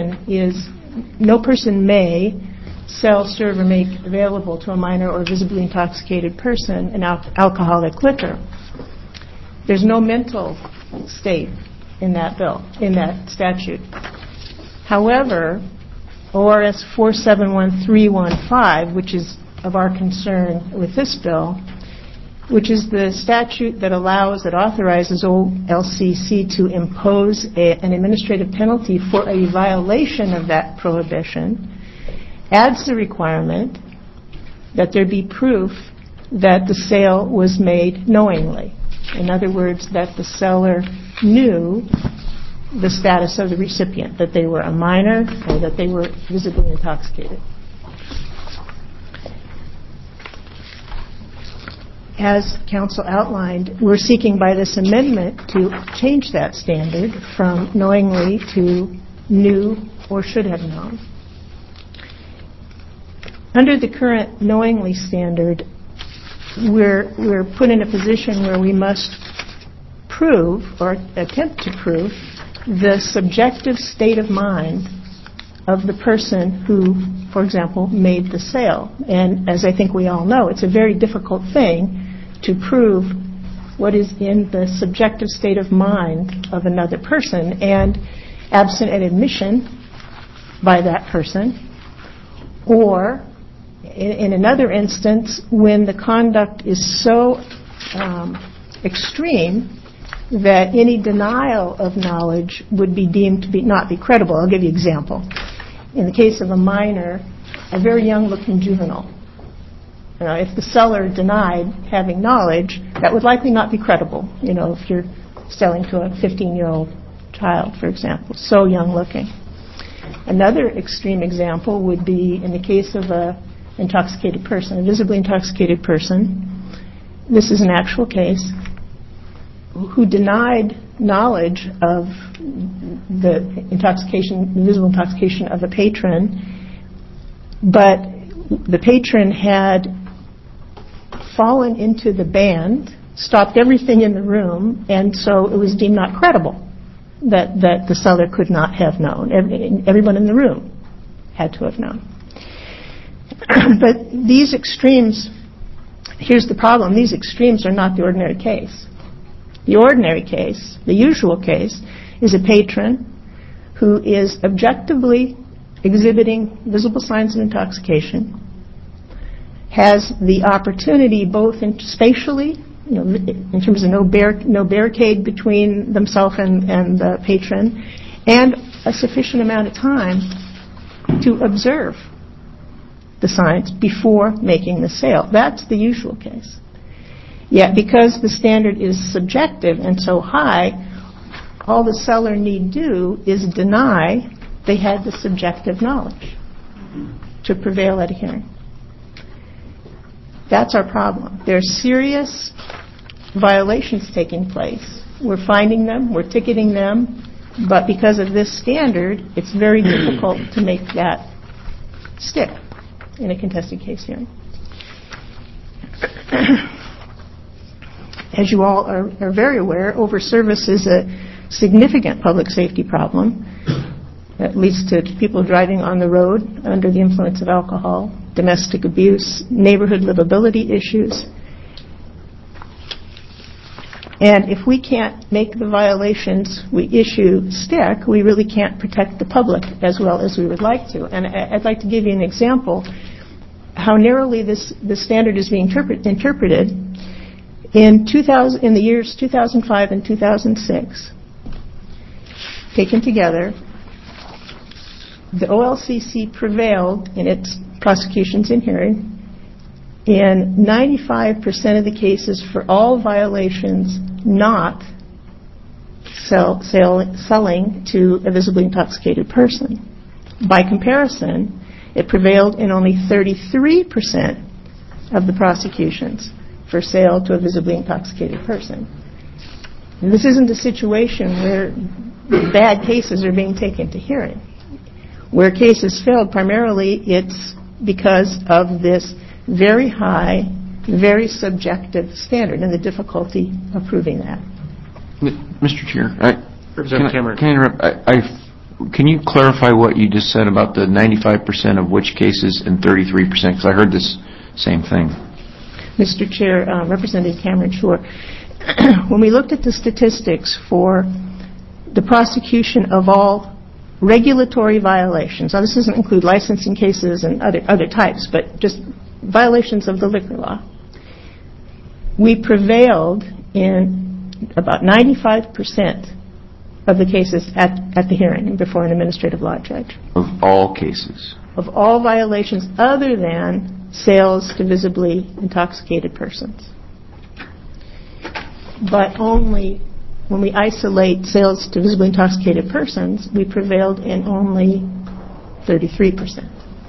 person may sell, serve, or make available to a minor or visibly intoxicated person an alcoholic liquor. There's no mental state in that bill, in that statute. However, ORS 471315, which is of our concern with this bill, which is the statute that authorizes OLCC to impose an administrative penalty for a violation of that prohibition, adds the requirement that there be proof that the sale was made knowingly. In other words, that the seller knew the status of the recipient, that they were a minor or that they were visibly intoxicated. As counsel outlined, we're seeking by this amendment to change that standard from knowingly to knew or should have known. Under the current knowingly standard, we're put in a position where we must prove or attempt to prove the subjective state of mind of the person who, for example, made the sale. And as I think we all know, it's a very difficult thing to prove what is in the subjective state of mind of another person, and absent an admission by that person, or in another instance, when the conduct is so extreme that any denial of knowledge would be deemed to not be credible. I'll give you an example. In the case of a minor, a very young-looking juvenile, if the seller denied having knowledge, that would likely not be credible, if you're selling to a 15-year-old child, for example, so young-looking. Another extreme example would be in the case of a intoxicated person, a visibly intoxicated person. This is an actual case, who denied knowledge of the visible intoxication of a patron, but the patron had fallen into the band, stopped everything in the room, and so it was deemed not credible that the seller could not have known. Everyone in the room had to have known. But these extremes, here's the problem, these extremes are not the ordinary case. The ordinary case, the usual case, is a patron who is objectively exhibiting visible signs of intoxication, has the opportunity both spatially, in terms of no barricade between themselves and the patron, and a sufficient amount of time to observe the signs before making the sale. That's the usual case. Yet because the standard is subjective and so high, all the seller need do is deny they had the subjective knowledge to prevail at a hearing. That's our problem. There are serious violations taking place. We're finding them, we're ticketing them, but because of this standard, it's very difficult to make that stick in a contested case hearing. As you all are very aware, overservice is a significant public safety problem. It leads to people driving on the road under the influence of alcohol, domestic abuse, neighborhood livability issues. And if we can't make the violations we issue stick, we really can't protect the public as well as we would like to. And I'd like to give you an example how narrowly this standard is being interpreted. In the years 2005 and 2006, taken together, the OLCC prevailed in its prosecutions and hearing in 95% of the cases for all violations not selling to a visibly intoxicated person. By comparison, it prevailed in only 33% of the prosecutions for sale to a visibly intoxicated person. And this isn't a situation where bad cases are being taken to hearing. Where cases failed, primarily it's because of this very high, very subjective standard and the difficulty of proving that. Mr. Chair, Cameron. can I interrupt? Can you clarify what you just said about the 95% of which cases and 33%? Because I heard this same thing. Mr. Chair, Representative Cameron, sure. When we looked at the statistics for the prosecution of all regulatory violations. Now, this doesn't include licensing cases and other types, but just violations of the liquor law. We prevailed in about 95% of the cases at the hearing before an administrative law judge. Of all cases? Of all violations other than sales to visibly intoxicated persons. But only when we isolate sales to visibly intoxicated persons, we prevailed in only 33%.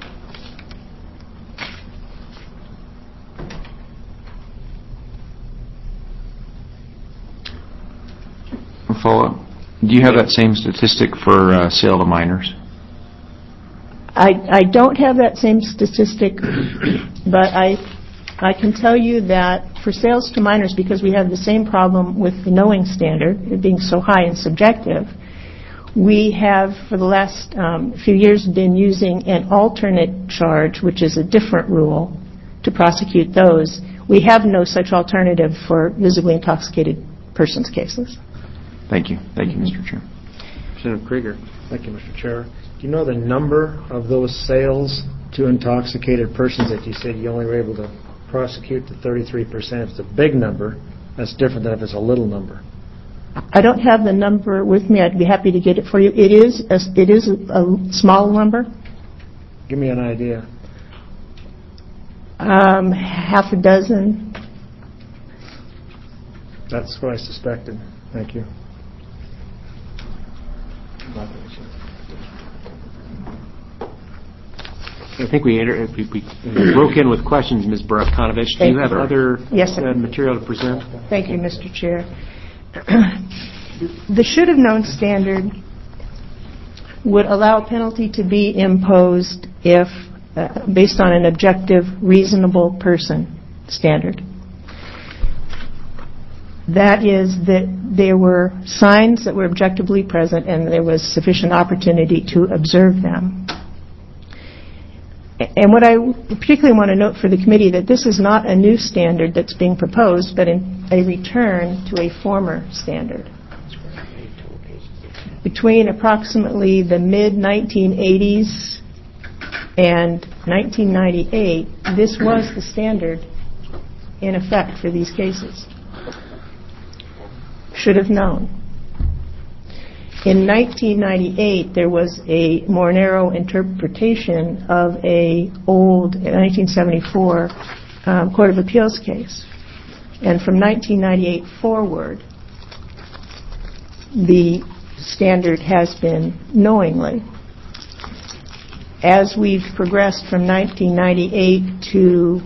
A follow-up. Do you have that same statistic for sale to minors? I don't have that same statistic, but I can tell you that for sales to minors, because we have the same problem with the knowing standard, it being so high and subjective, we have for the last few years been using an alternate charge, which is a different rule, to prosecute those. We have no such alternative for visibly intoxicated persons cases. Thank you. Thank you, Mr. Chair. Senator Krieger. Thank you, Mr. Chair. Do you know the number of those sales to intoxicated persons that you said you only were able to prosecute to 33%? If it's a big number, that's different than if it's a little number. I don't have the number with me. I'd be happy to get it for you. It is a small number. Give me an idea. Half a dozen. That's what I suspected. Thank you. I think we broke in with questions, Ms. Barakanovich. Do you have other material to present? Thank you, Mr. Chair. The should have known standard would allow a penalty to be imposed if based on an objective, reasonable person standard. That is that there were signs that were objectively present and there was sufficient opportunity to observe them. And what I particularly want to note for the committee that this is not a new standard that's being proposed, but a return to a former standard. Between approximately the mid-1980s and 1998, this was the standard in effect for these cases. Should have known. In 1998, there was a more narrow interpretation of a old 1974 Court of Appeals case. And from 1998 forward, the standard has been knowingly. As we've progressed from 1998 to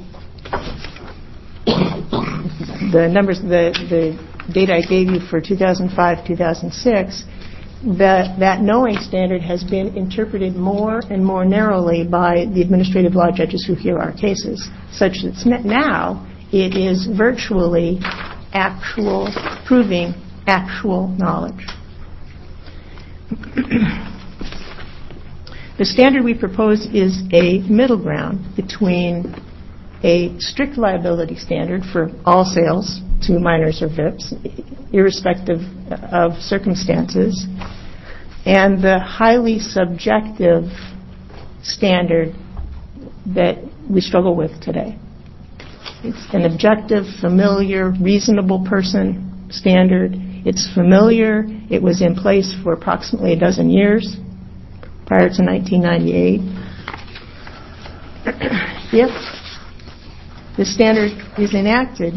the numbers, the data I gave you for 2005, 2006, that knowing standard has been interpreted more and more narrowly by the administrative law judges who hear our cases, such that now it is virtually actual, proving actual knowledge. The standard we propose is a middle ground between a strict liability standard for all sales to minors or VIPs, irrespective of circumstances, and the highly subjective standard that we struggle with today. It's an objective, familiar, reasonable person standard. It's familiar. It was in place for approximately a dozen years prior to 1998. If the standard is enacted,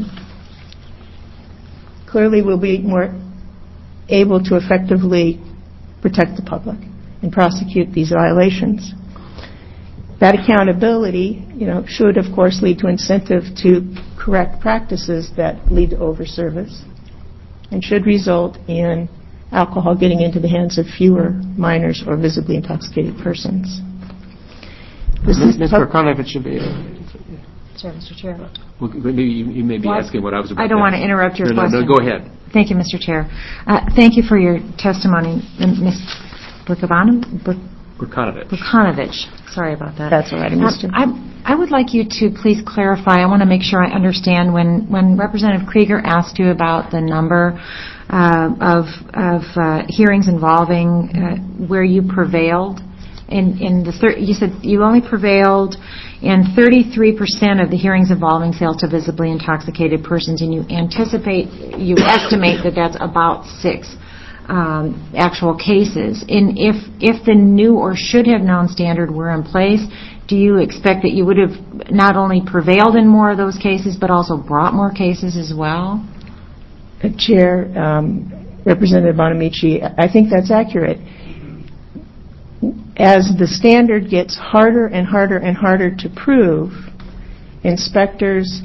clearly we'll be more able to effectively protect the public and prosecute these violations. That accountability, should of course lead to incentive to correct practices that lead to overservice and should result in alcohol getting into the hands of fewer minors or visibly intoxicated persons. Ms. Barakanovich, Sorry, Mr. Chair. well, maybe you may be asking what I was about. I don't want to interrupt your question. No, go ahead. Thank you, Mr. Chair. Thank you for your testimony, Ms. Burkanovich. Burkanovich. Burkanovich. Sorry about that. That's all right, I missed it. I would like you to please clarify. I want to make sure I understand when Representative Krieger asked you about the number of hearings involving where you prevailed. You said you only prevailed in 33% of the hearings involving sales to visibly intoxicated persons, and you estimate that that's about 6 actual cases. And if the new or should have known standard were in place, do you expect that you would have not only prevailed in more of those cases, but also brought more cases as well? Chair, Representative Bonamici, I think that's accurate. As the standard gets harder and harder and harder to prove, inspectors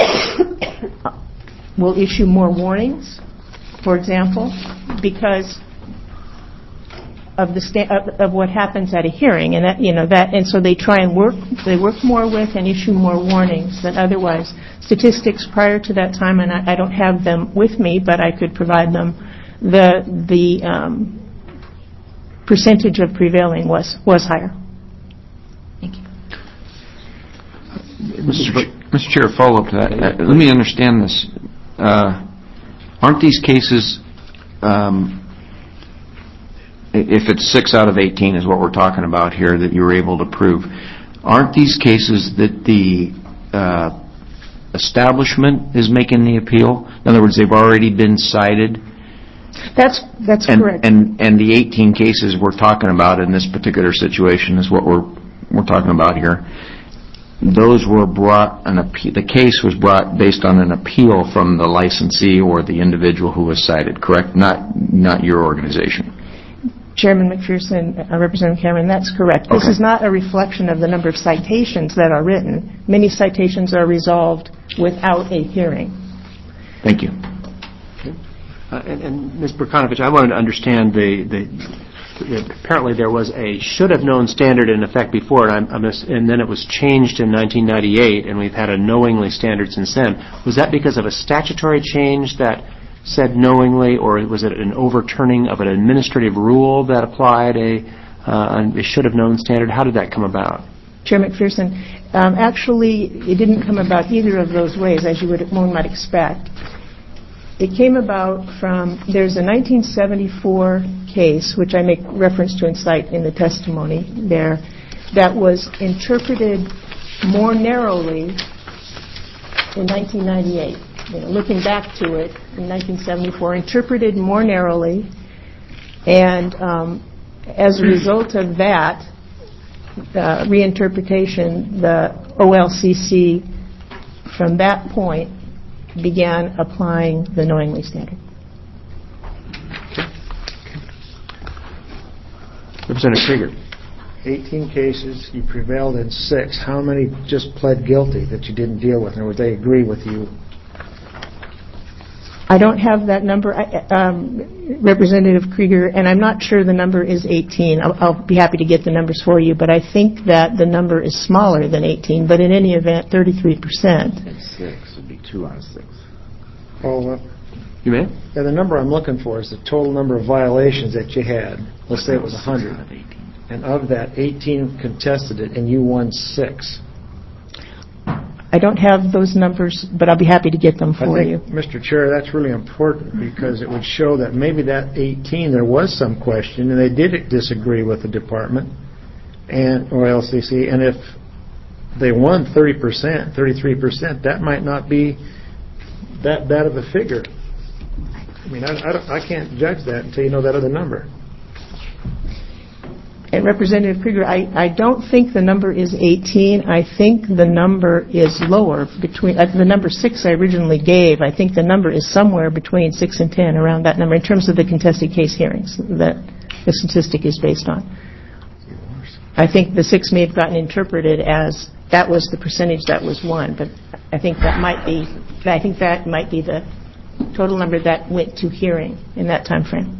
will issue more warnings, for example, because of what happens at a hearing, and so they try and work more with and issue more warnings than otherwise. Statistics prior to that time, and I don't have them with me, but I could provide them. The percentage of prevailing was higher. Thank you. Mr. Chair, follow up to that. Let me understand this. Aren't these cases, if it's 6 out of 18 is what we're talking about here that you were able to prove, aren't these cases that the establishment is making the appeal? In other words, they've already been cited? That's correct. And the 18 cases we're talking about in this particular situation is what we're talking about here. Those were brought, the case was brought based on an appeal from the licensee or the individual who was cited, correct? Not your organization. Chairman McPherson, Representative Cameron, that's correct. Okay. This is not a reflection of the number of citations that are written. Many citations are resolved without a hearing. Thank you. And Ms. Brkanovich, I wanted to understand apparently there was a should-have-known standard in effect before, and then it was changed in 1998, and we've had a knowingly standard since then. Was that because of a statutory change that said knowingly, or was it an overturning of an administrative rule that applied a should-have-known standard? How did that come about? Chair McPherson, actually, it didn't come about either of those ways, as one might expect. It came about from, there's a 1974 case, which I make reference to and cite in the testimony there, that was interpreted more narrowly in 1998. Looking back to it, in 1974, interpreted more narrowly, and as a result of that reinterpretation, the OLCC from that point began applying the knowingly standard. Representative Krieger. 18 cases, you prevailed in 6. How many just pled guilty that you didn't deal with, or would they agree with you? I don't have that number, Representative Krieger, and I'm not sure the number is 18. I'll be happy to get the numbers for you, but I think that the number is smaller than 18, but in any event, 33%. 6 would be 2 out of 6. Oh, you may? Yeah, the number I'm looking for is the total number of violations that you had. Let's say it was 100. And of that, 18 contested it, and you won 6. I don't have those numbers, but I'll be happy to get them for you. Mr. Chair, that's really important because it would show that maybe that 18, there was some question, and they did disagree with the department or LCC, and if they won 30%, 33%, that might not be that bad of a figure. I mean, I can't judge that until you know that other number. And Representative Krieger, I don't think the number is 18. I think the number is lower. Between the number 6 I originally gave, I think the number is somewhere between 6 and 10, around that number, in terms of the contested case hearings that the statistic is based on. I think the 6 may have gotten interpreted as that was the percentage that was won, but I think that might be the total number that went to hearing in that time frame.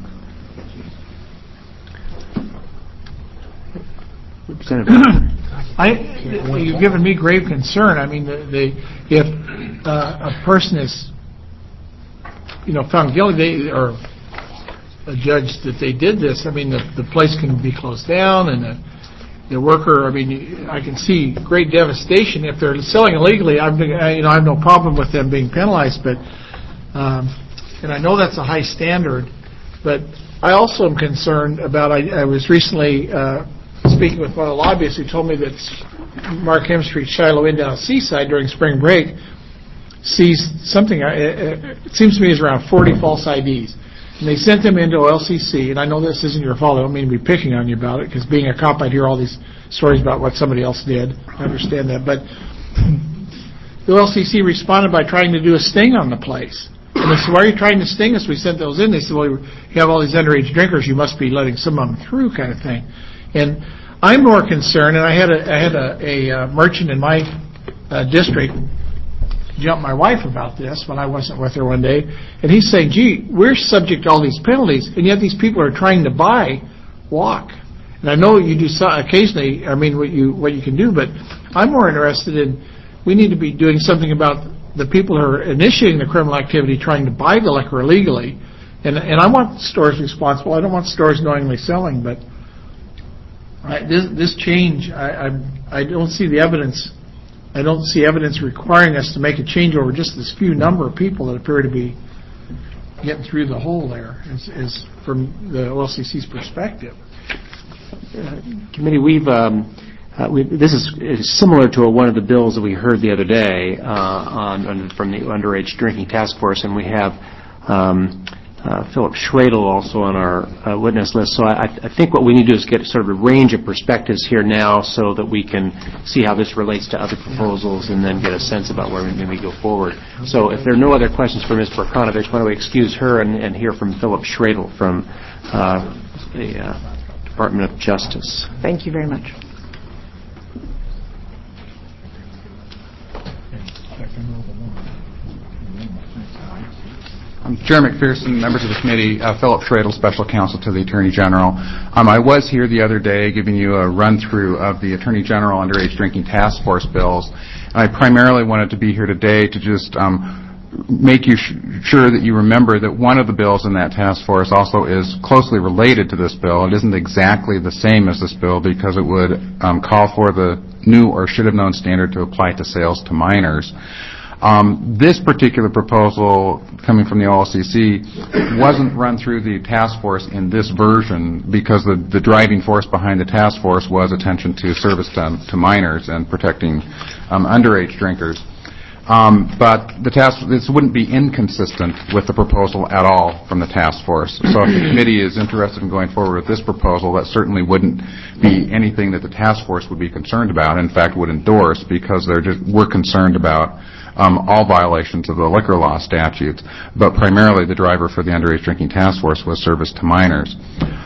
You've given me grave concern. I mean, if a person is, found guilty, or a judge that they did this, I mean, the place can be closed down, and the worker, I mean, I can see great devastation. If they're selling illegally, I have no problem with them being penalized, but, and I know that's a high standard, but I also am concerned about, I was recently speaking with one of the lobbyists who told me that Mark M Street, Shiloh Inn down at Seaside during spring break sees something, it seems to me is around 40 false IDs. And they sent them into OLCC, and I know this isn't your fault. I don't mean to be picking on you about it, because being a cop, I'd hear all these stories about what somebody else did. I understand that. But the OLCC responded by trying to do a sting on the place. And they said, why are you trying to sting us? We sent those in. They said, well, you have all these underage drinkers. You must be letting some of them through, kind of thing. And I'm more concerned, and I had a merchant in my district jump my wife about this when I wasn't with her one day, and he's saying, gee, we're subject to all these penalties, and yet these people are trying to buy walk. And I know you do occasionally, I mean, what you can do, but I'm more interested in, we need to be doing something about the people who are initiating the criminal activity trying to buy the liquor illegally, and I want stores responsible. I don't want stores knowingly selling, but this change, I don't see the evidence. I don't see evidence requiring us to make a change over just this few number of people that appear to be getting through the hole there, is from the OLCC's perspective. Committee, this is similar to one of the bills that we heard the other day from the Underage Drinking Task Force, and we have Philip Schradel also on our witness list. So I think what we need to do is get sort of a range of perspectives here now so that we can see how this relates to other proposals and then get a sense about where we maybe go forward. So if there are no other questions for Ms. Borkanovich, why don't we excuse her and hear from Philip Schradel from the Department of Justice. Thank you very much. Chair McPherson, members of the committee, Philip Schradel, Special Counsel to the Attorney General. I was here the other day giving you a run-through of the Attorney General Underage Drinking Task Force bills. And I primarily wanted to be here today to just make you sure that you remember that one of the bills in that task force also is closely related to this bill. It isn't exactly the same as this bill because it would call for the new or should-have-known standard to apply to sales to minors. This particular proposal coming from the OLCC wasn't run through the task force in this version because the driving force behind the task force was attention to service to minors and protecting underage drinkers. But this wouldn't be inconsistent with the proposal at all from the task force. So if the committee is interested in going forward with this proposal, that certainly wouldn't be anything that the task force would be concerned about. In fact, would endorse because we're concerned about all violations of the liquor law statutes, but primarily the driver for the Underage Drinking Task Force was service to minors.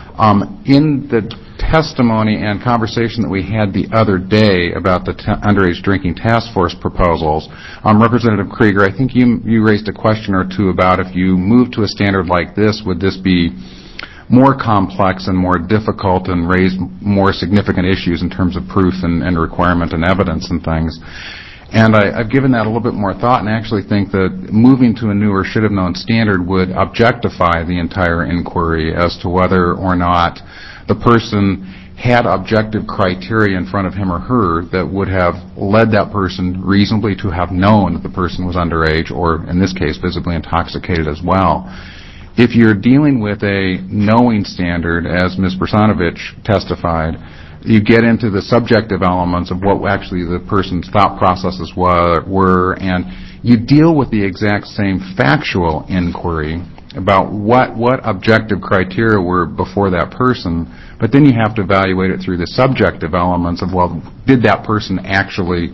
In the testimony and conversation that we had the other day about the Underage Drinking Task Force proposals, Representative Krieger, I think you raised a question or two about if you move to a standard like this, would this be more complex and more difficult and raise more significant issues in terms of proof and requirement and evidence and things. And I've given that a little bit more thought and actually think that moving to a new or should-have-known standard would objectify the entire inquiry as to whether or not the person had objective criteria in front of him or her that would have led that person reasonably to have known that the person was underage or, in this case, visibly intoxicated as well. If you're dealing with a knowing standard, as Ms. Borkanovich testified, you get into the subjective elements of what actually the person's thought processes were, and you deal with the exact same factual inquiry about what objective criteria were before that person, but then you have to evaluate it through the subjective elements of, well, did that person actually,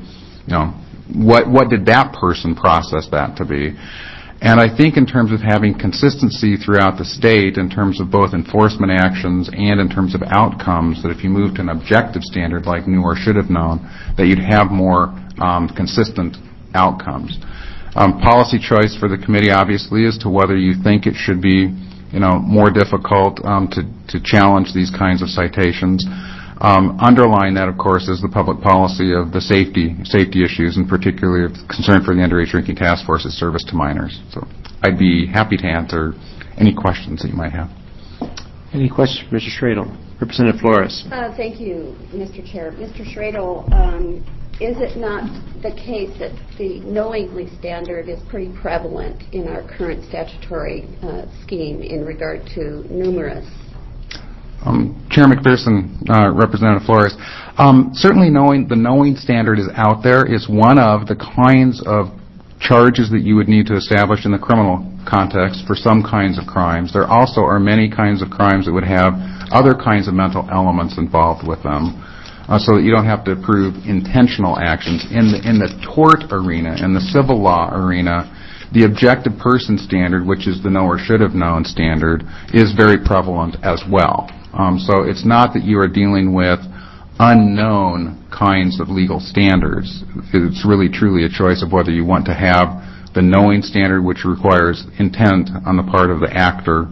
what did that person process that to be? And I think in terms of having consistency throughout the state, in terms of both enforcement actions and in terms of outcomes, that if you move to an objective standard like knew or should have known, that you'd have more consistent outcomes. Policy choice for the committee, obviously, as to whether you think it should be, more difficult to challenge these kinds of citations. Underlying that, of course, is the public policy of the safety issues, and particularly of concern for the Underage Drinking Task Force's service to minors. So I'd be happy to answer any questions that you might have. Any questions for Mr. Schradel? Representative Flores. Thank you, Mr. Chair. Mr. Schradel, is it not the case that the knowingly standard is pretty prevalent in our current statutory scheme in regard to numerous? Chair McPherson, Representative Flores, certainly the knowing standard is out there. It's one of the kinds of charges that you would need to establish in the criminal context for some kinds of crimes. There also are many kinds of crimes that would have other kinds of mental elements involved with them, so that you don't have to prove intentional actions. In the tort arena, in the civil law arena, the objective person standard, which is the know or should have known standard, is very prevalent as well. So it's not that you are dealing with unknown kinds of legal standards. It's really truly a choice of whether you want to have the knowing standard, which requires intent on the part of the actor,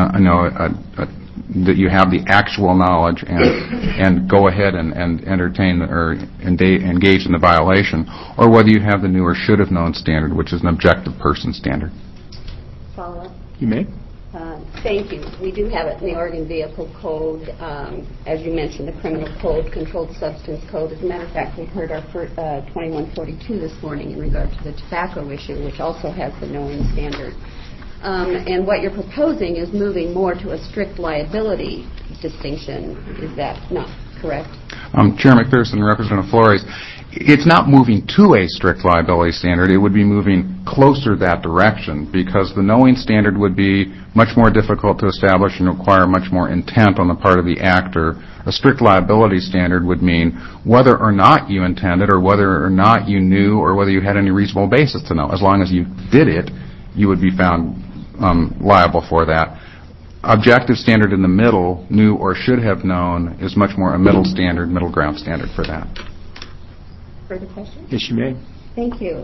that you have the actual knowledge and go ahead and entertain or engage in the violation, or whether you have the knew or should have known standard, which is an objective person standard. Follow up? You may. Thank you. We do have it in the Oregon Vehicle Code, as you mentioned, the Criminal Code, Controlled Substance Code. As a matter of fact, we heard our 2142 this morning in regard to the tobacco issue, which also has the knowing standard. And what you're proposing is moving more to a strict liability distinction. Is that not correct? Chair McPherson, Representative Flores, it's not moving to a strict liability standard. It would be moving closer that direction, because the knowing standard would be much more difficult to establish and require much more intent on the part of the actor. A strict liability standard would mean whether or not you intended, or whether or not you knew, or whether you had any reasonable basis to know. As long as you did it, you would be found liable for that. Objective standard in the middle, knew or should have known, is much more a middle ground standard for that. Further questions? Yes, you may. Thank you.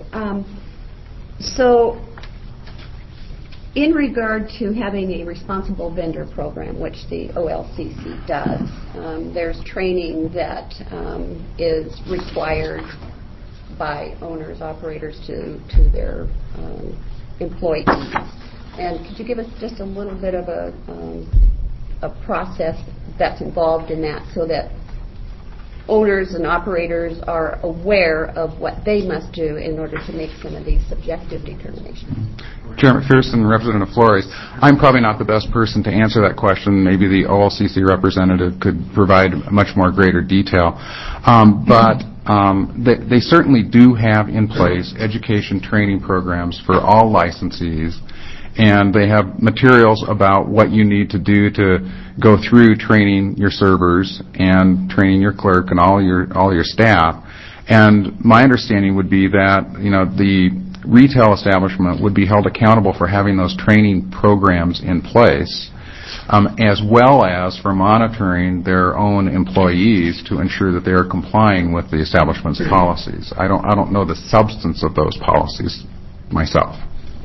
So, in regard to having a responsible vendor program, which the OLCC does, there's training that is required by owners, operators to their employees. And could you give us just a little bit of a process that's involved in that, so that owners and operators are aware of what they must do in order to make some of these subjective determinations? Chair McPherson, Representative Flores, I'm probably not the best person to answer that question. Maybe the OLCC representative could provide much more greater detail. But they certainly do have in place education training programs for all licensees, and they have materials about what you need to do to go through training your servers and training your clerk and all your staff. And my understanding would be that the retail establishment would be held accountable for having those training programs in place, as well as for monitoring their own employees to ensure that they are complying with the establishment's policies. I don't know the substance of those policies myself.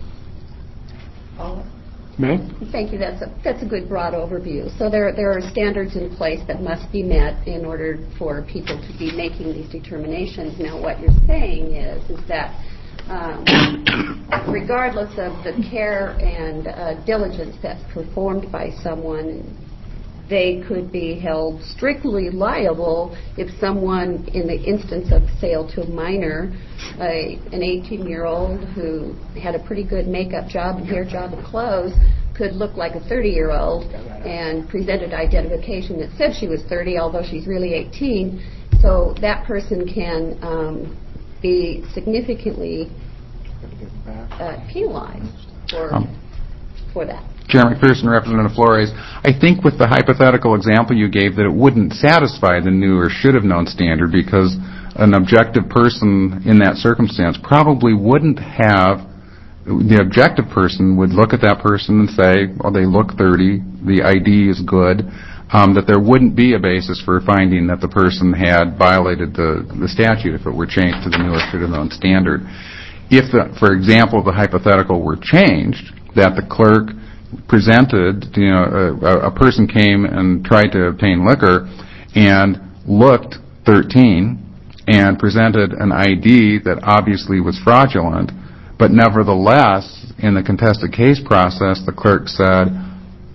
May? Thank you. That's a good broad overview. So there are standards in place that must be met in order for people to be making these determinations. Now, what you're saying is that regardless of the care and diligence that's performed by someone, they could be held strictly liable if someone, in the instance of sale to a minor, an 18-year-old who had a pretty good makeup job and hair job and clothes, could look like a 30-year-old and presented identification that said she was 30, although she's really 18. So that person can be significantly penalized for that. Chair McPherson, Representative Flores, I think with the hypothetical example you gave that it wouldn't satisfy the knew or should have known standard, because an objective person in that circumstance probably wouldn't have, the objective person would look at that person and say, well, they look 30, the ID is good, that there wouldn't be a basis for finding that the person had violated the statute if it were changed to the knew or should have known standard. If, for example, the hypothetical were changed, that the clerk presented, a person came and tried to obtain liquor and looked 13 and presented an ID that obviously was fraudulent, but nevertheless, in the contested case process, the clerk said,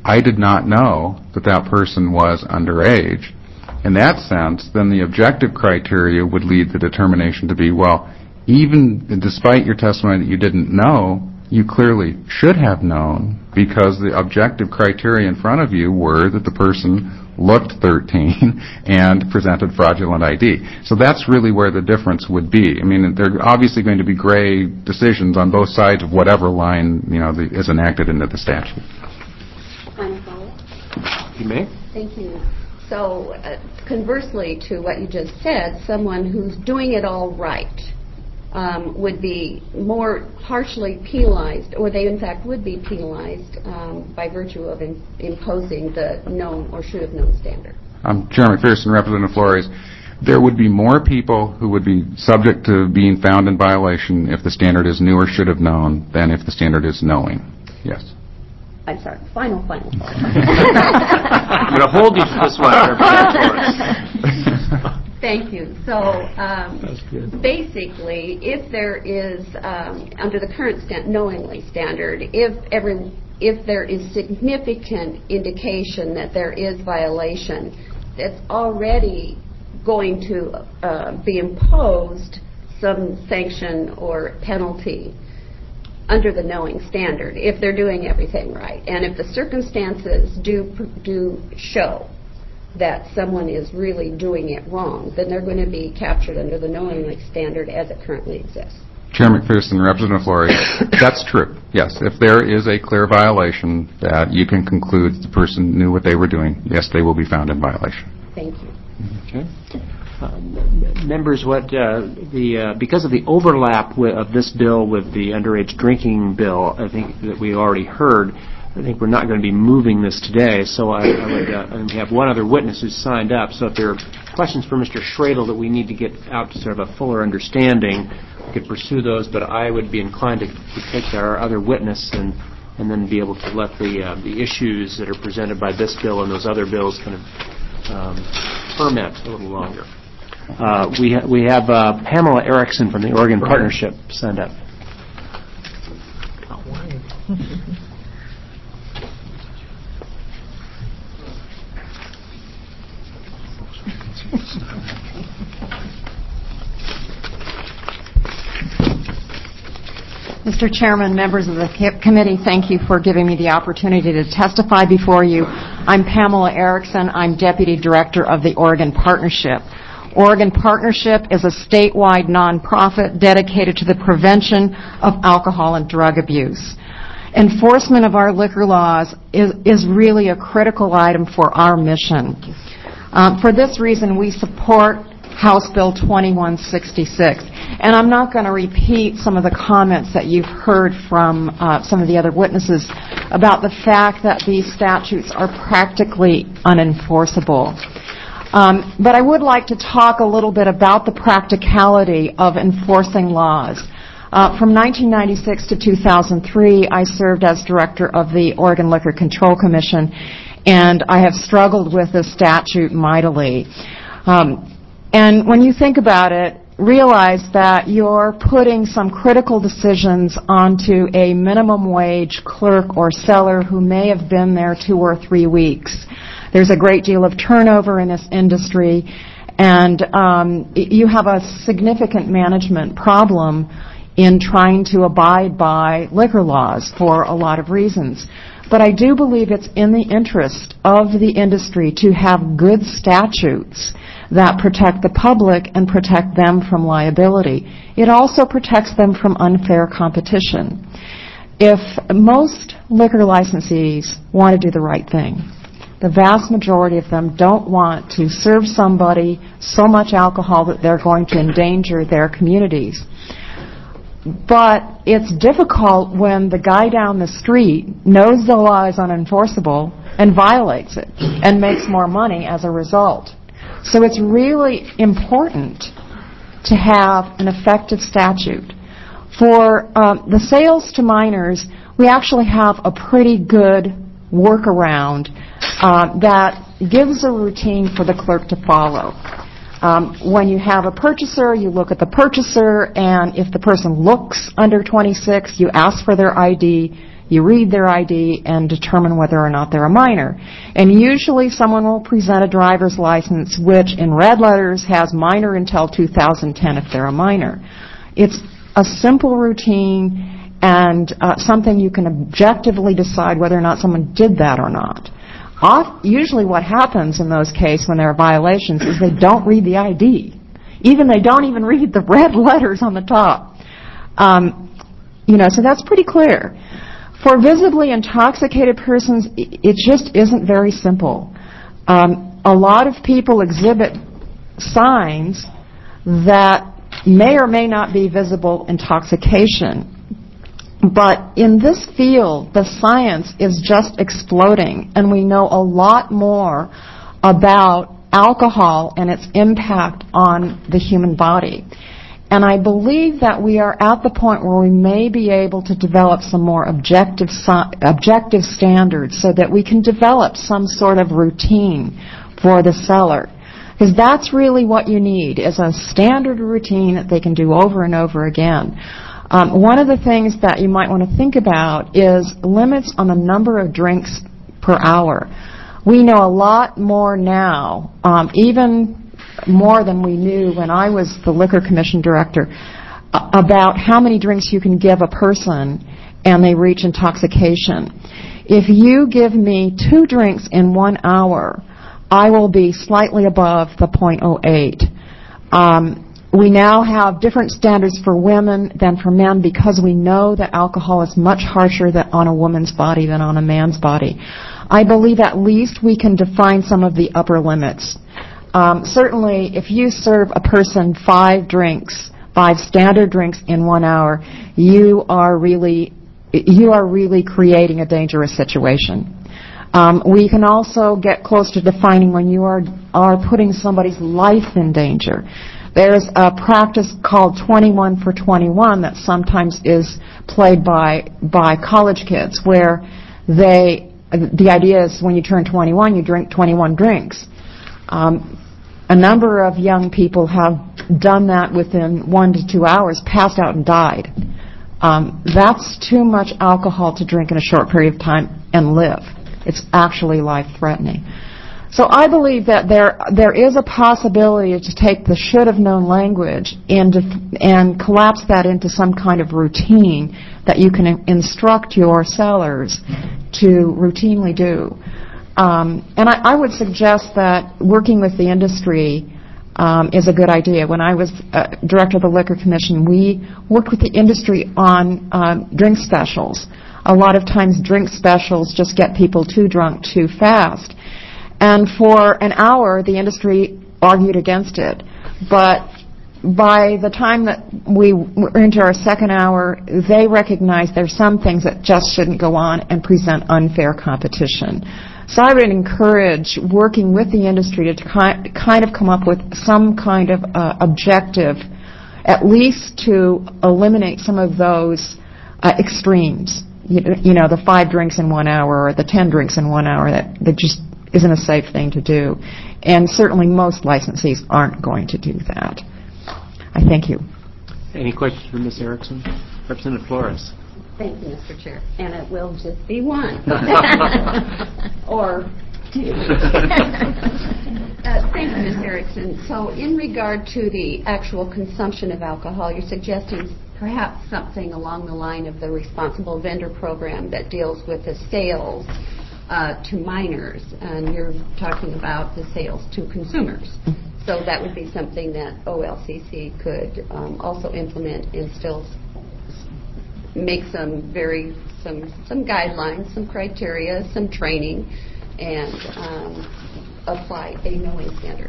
I did not know that that person was underage. In that sense, then the objective criteria would lead the determination to be, well, even despite your testimony that you didn't know, you clearly should have known, because the objective criteria in front of you were that the person looked 13 and presented fraudulent ID. So that's really where the difference would be. I mean, there are obviously going to be gray decisions on both sides of whatever line, is enacted into the statute. Final follow-up? You may. Thank you. So, conversely to what you just said, someone who's doing it all right would be more harshly penalized, or they in fact would be penalized by virtue of imposing the known or should have known standard. Chair McPherson, Representative Flores, there would be more people who would be subject to being found in violation if the standard is knew or should have known than if the standard is knowing. Yes. I'm sorry. Final. I'm going to hold you to this one, Representative Flores. Thank you. So basically, if there is, under the current knowingly standard, if there is significant indication that there is violation, that's already going to be imposed some sanction or penalty under the knowing standard if they're doing everything right. And if the circumstances do show that someone is really doing it wrong, then they're going to be captured under the knowingly standard as it currently exists. Chair McPherson, Representative Flores, that's true. Yes, if there is a clear violation that you can conclude the person knew what they were doing, yes, they will be found in violation. Thank you. Okay. Members, because of the overlap of this bill with the underage drinking bill, I think that we already heard, I think we're not going to be moving this today, so I would have one other witness who's signed up. So if there are questions for Mr. Schradel that we need to get out to sort of a fuller understanding, we could pursue those, but I would be inclined to take our other witness and then be able to let the issues that are presented by this bill and those other bills kind of ferment a little longer. We have Pamela Erickson from the Oregon Partnership signed up. Mr. Chairman, members of the committee, thank you for giving me the opportunity to testify before you. I'm Pamela Erickson. I'm Deputy Director of the Oregon Partnership. Oregon Partnership is a statewide nonprofit dedicated to the prevention of alcohol and drug abuse. Enforcement of our liquor laws is really a critical item for our mission. For this reason, we support House Bill 2166. And I'm not going to repeat some of the comments that you've heard from some of the other witnesses about the fact that these statutes are practically unenforceable. But I would like to talk a little bit about the practicality of enforcing laws. From 1996 to 2003, I served as director of the Oregon Liquor Control Commission, and I have struggled with this statute mightily. And when you think about it, realize that you're putting some critical decisions onto a minimum wage clerk or seller who may have been there 2 or 3 weeks. There's a great deal of turnover in this industry, and you have a significant management problem in trying to abide by liquor laws for a lot of reasons. But I do believe it's in the interest of the industry to have good statutes that protect the public and protect them from liability. It also protects them from unfair competition. If most liquor licensees want to do the right thing, the vast majority of them don't want to serve somebody so much alcohol that they're going to endanger their communities. But it's difficult when the guy down the street knows the law is unenforceable and violates it and makes more money as a result. So it's really important to have an effective statute. For the sales to minors, we actually have a pretty good workaround that gives a routine for the clerk to follow. When you have a purchaser, you look at the purchaser, and if the person looks under 26, you ask for their ID, You read their ID and determine whether or not they're a minor. And usually someone will present a driver's license which in red letters has minor until 2010 if they're a minor. It's a simple routine and something you can objectively decide whether or not someone did that or not. Usually what happens in those cases when there are violations is they don't read the ID. They don't even read the red letters on the top. So that's pretty clear. For visibly intoxicated persons, it just isn't very simple. A lot of people exhibit signs that may or may not be visible intoxication. But in this field, the science is just exploding, and we know a lot more about alcohol and its impact on the human body. And I believe that we are at the point where we may be able to develop some more objective standards so that we can develop some sort of routine for the seller. Because that's really what you need, is a standard routine that they can do over and over again. One of the things that you might want to think about is limits on the number of drinks per hour. We know a lot more now, even more than we knew when I was the Liquor Commission director, about how many drinks you can give a person and they reach intoxication. If you give me 2 drinks in 1 hour, I will be slightly above the 0.08. We now have different standards for women than for men because we know that alcohol is much harsher on a woman's body than on a man's body. I believe at least we can define some of the upper limits. Certainly, if you serve a person 5 standard drinks in 1 hour, you are really creating a dangerous situation. We can also get close to defining when you are putting somebody's life in danger. There's a practice called 21 for 21 that sometimes is played by college kids, where the idea is when you turn 21, you drink 21 drinks. A number of young people have done that within 1 to 2 hours, passed out and died. That's too much alcohol to drink in a short period of time and live. It's actually life-threatening. So I believe that there is a possibility to take the should have known language and collapse that into some kind of routine that you can instruct your sellers to routinely do. And I would suggest that working with the industry is a good idea. When I was director of the Liquor Commission, we worked with the industry on drink specials. A lot of times drink specials just get people too drunk too fast. And for an hour, the industry argued against it. But by the time that we were into our second hour, they recognized there's some things that just shouldn't go on and present unfair competition. So I would encourage working with the industry to kind of come up with some kind of objective, at least to eliminate some of those extremes. The 5 drinks in 1 hour or the 10 drinks in 1 hour that just isn't a safe thing to do. And certainly most licensees aren't going to do that. I thank you. Any questions for Ms. Erickson? Representative Flores. Thank you, Mr. Chair. And it will just be 1. Or 2. Thank you, Ms. Erickson. So in regard to the actual consumption of alcohol, you're suggesting perhaps something along the line of the responsible vendor program that deals with the sales to minors, and you're talking about the sales to consumers. So that would be something that OLCC could also implement and still make some guidelines, some criteria, some training, and apply a knowing standard.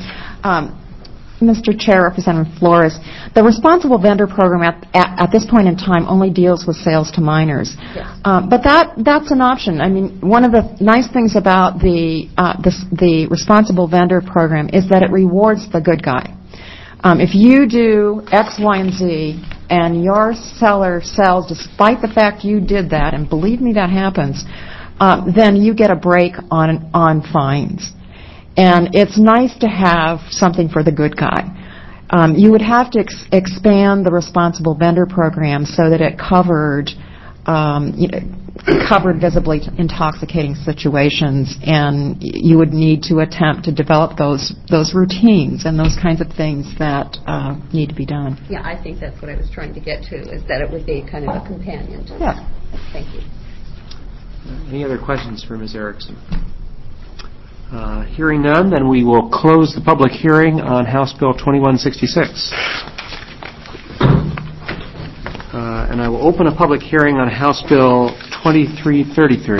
Mr. Chair, Representative Flores, the Responsible Vendor Program at this point in time only deals with sales to minors. Yes. But that's an option. I mean, one of the nice things about the Responsible Vendor Program is that it rewards the good guy. If you do X, Y, and Z, and your seller sells despite the fact you did that, and believe me, that happens, then you get a break on fines. And it's nice to have something for the good guy. You would have to expand the Responsible Vendor Program so that it covered covered visibly intoxicating situations, and you would need to attempt to develop those routines and those kinds of things that need to be done. Yeah, I think that's what I was trying to get to, is that it would be kind of a companion to Yeah. that. Thank you. Any other questions for Ms. Erickson? Hearing none, then we will close the public hearing on House Bill 2166. And I will open a public hearing on House Bill 2333.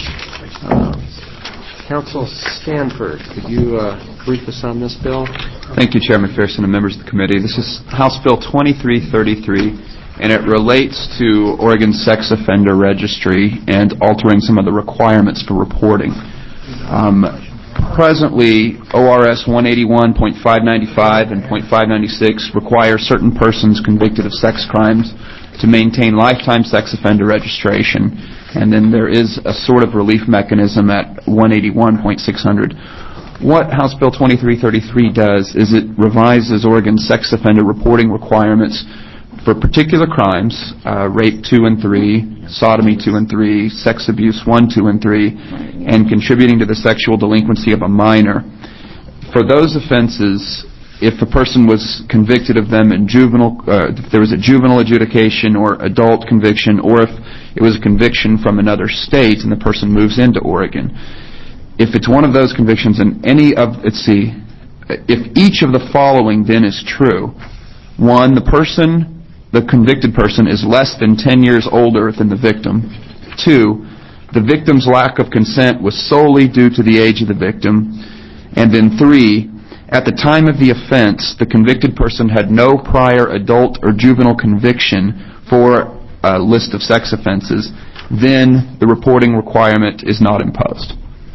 Council Stanford, could you brief us on this bill? Thank you, Chairman McPherson and members of the committee. This is House Bill 2333, and it relates to Oregon's sex offender registry and altering some of the requirements for reporting. Presently, ORS 181.595 and .596 require certain persons convicted of sex crimes to maintain lifetime sex offender registration, and then there is a sort of relief mechanism at 181.600. What House Bill 2333 does is it revises Oregon's sex offender reporting requirements for particular crimes, rape 2 and 3, sodomy 2 and 3, sex abuse 1, 2, and 3, and contributing to the sexual delinquency of a minor. For those offenses, if a person was convicted of them in juvenile, if there was a juvenile adjudication or adult conviction, or if it was a conviction from another state and the person moves into Oregon, if it's one of those convictions in any of, if each of the following then is true: 1, the convicted person is less than 10 years older than the victim. 2, the victim's lack of consent was solely due to the age of the victim. And then 3, at the time of the offense, the convicted person had no prior adult or juvenile conviction for a list of sex offenses. Then the reporting requirement is not imposed.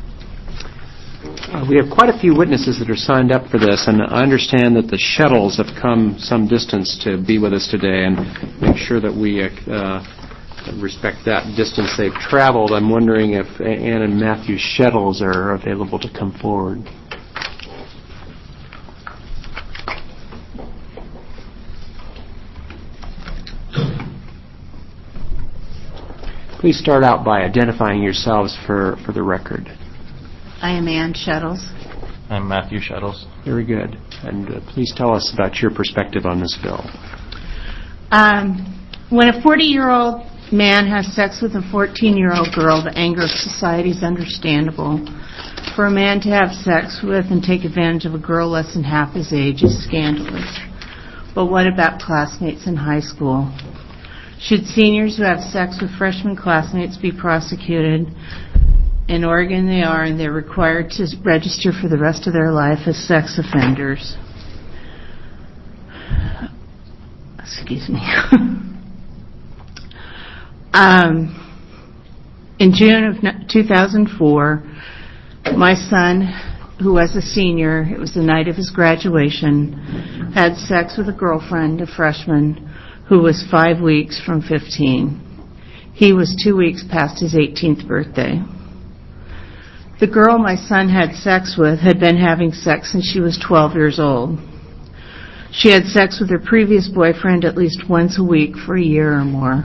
We have quite a few witnesses that are signed up for this, and I understand that the shuttles have come some distance to be with us today, and make sure that we respect that distance they've traveled. I'm wondering if Ann and Matthew's shuttles are available to come forward. Please start out by identifying yourselves for the record. I am Ann Shuttles. I'm Matthew Shuttles. Very good. And please tell us about your perspective on this bill. When a 40-year-old man has sex with a 14-year-old girl, the anger of society is understandable. For a man to have sex with and take advantage of a girl less than half his age is scandalous. But what about classmates in high school? Should seniors who have sex with freshman classmates be prosecuted? In Oregon they are, and they're required to register for the rest of their life as sex offenders. Excuse me. In June of 2004, my son, who was a senior, it was the night of his graduation, had sex with a girlfriend, a freshman, who was 5 weeks from 15. He was 2 weeks past his 18th birthday. The girl my son had sex with had been having sex since she was 12 years old. She had sex with her previous boyfriend at least once a week for a year or more.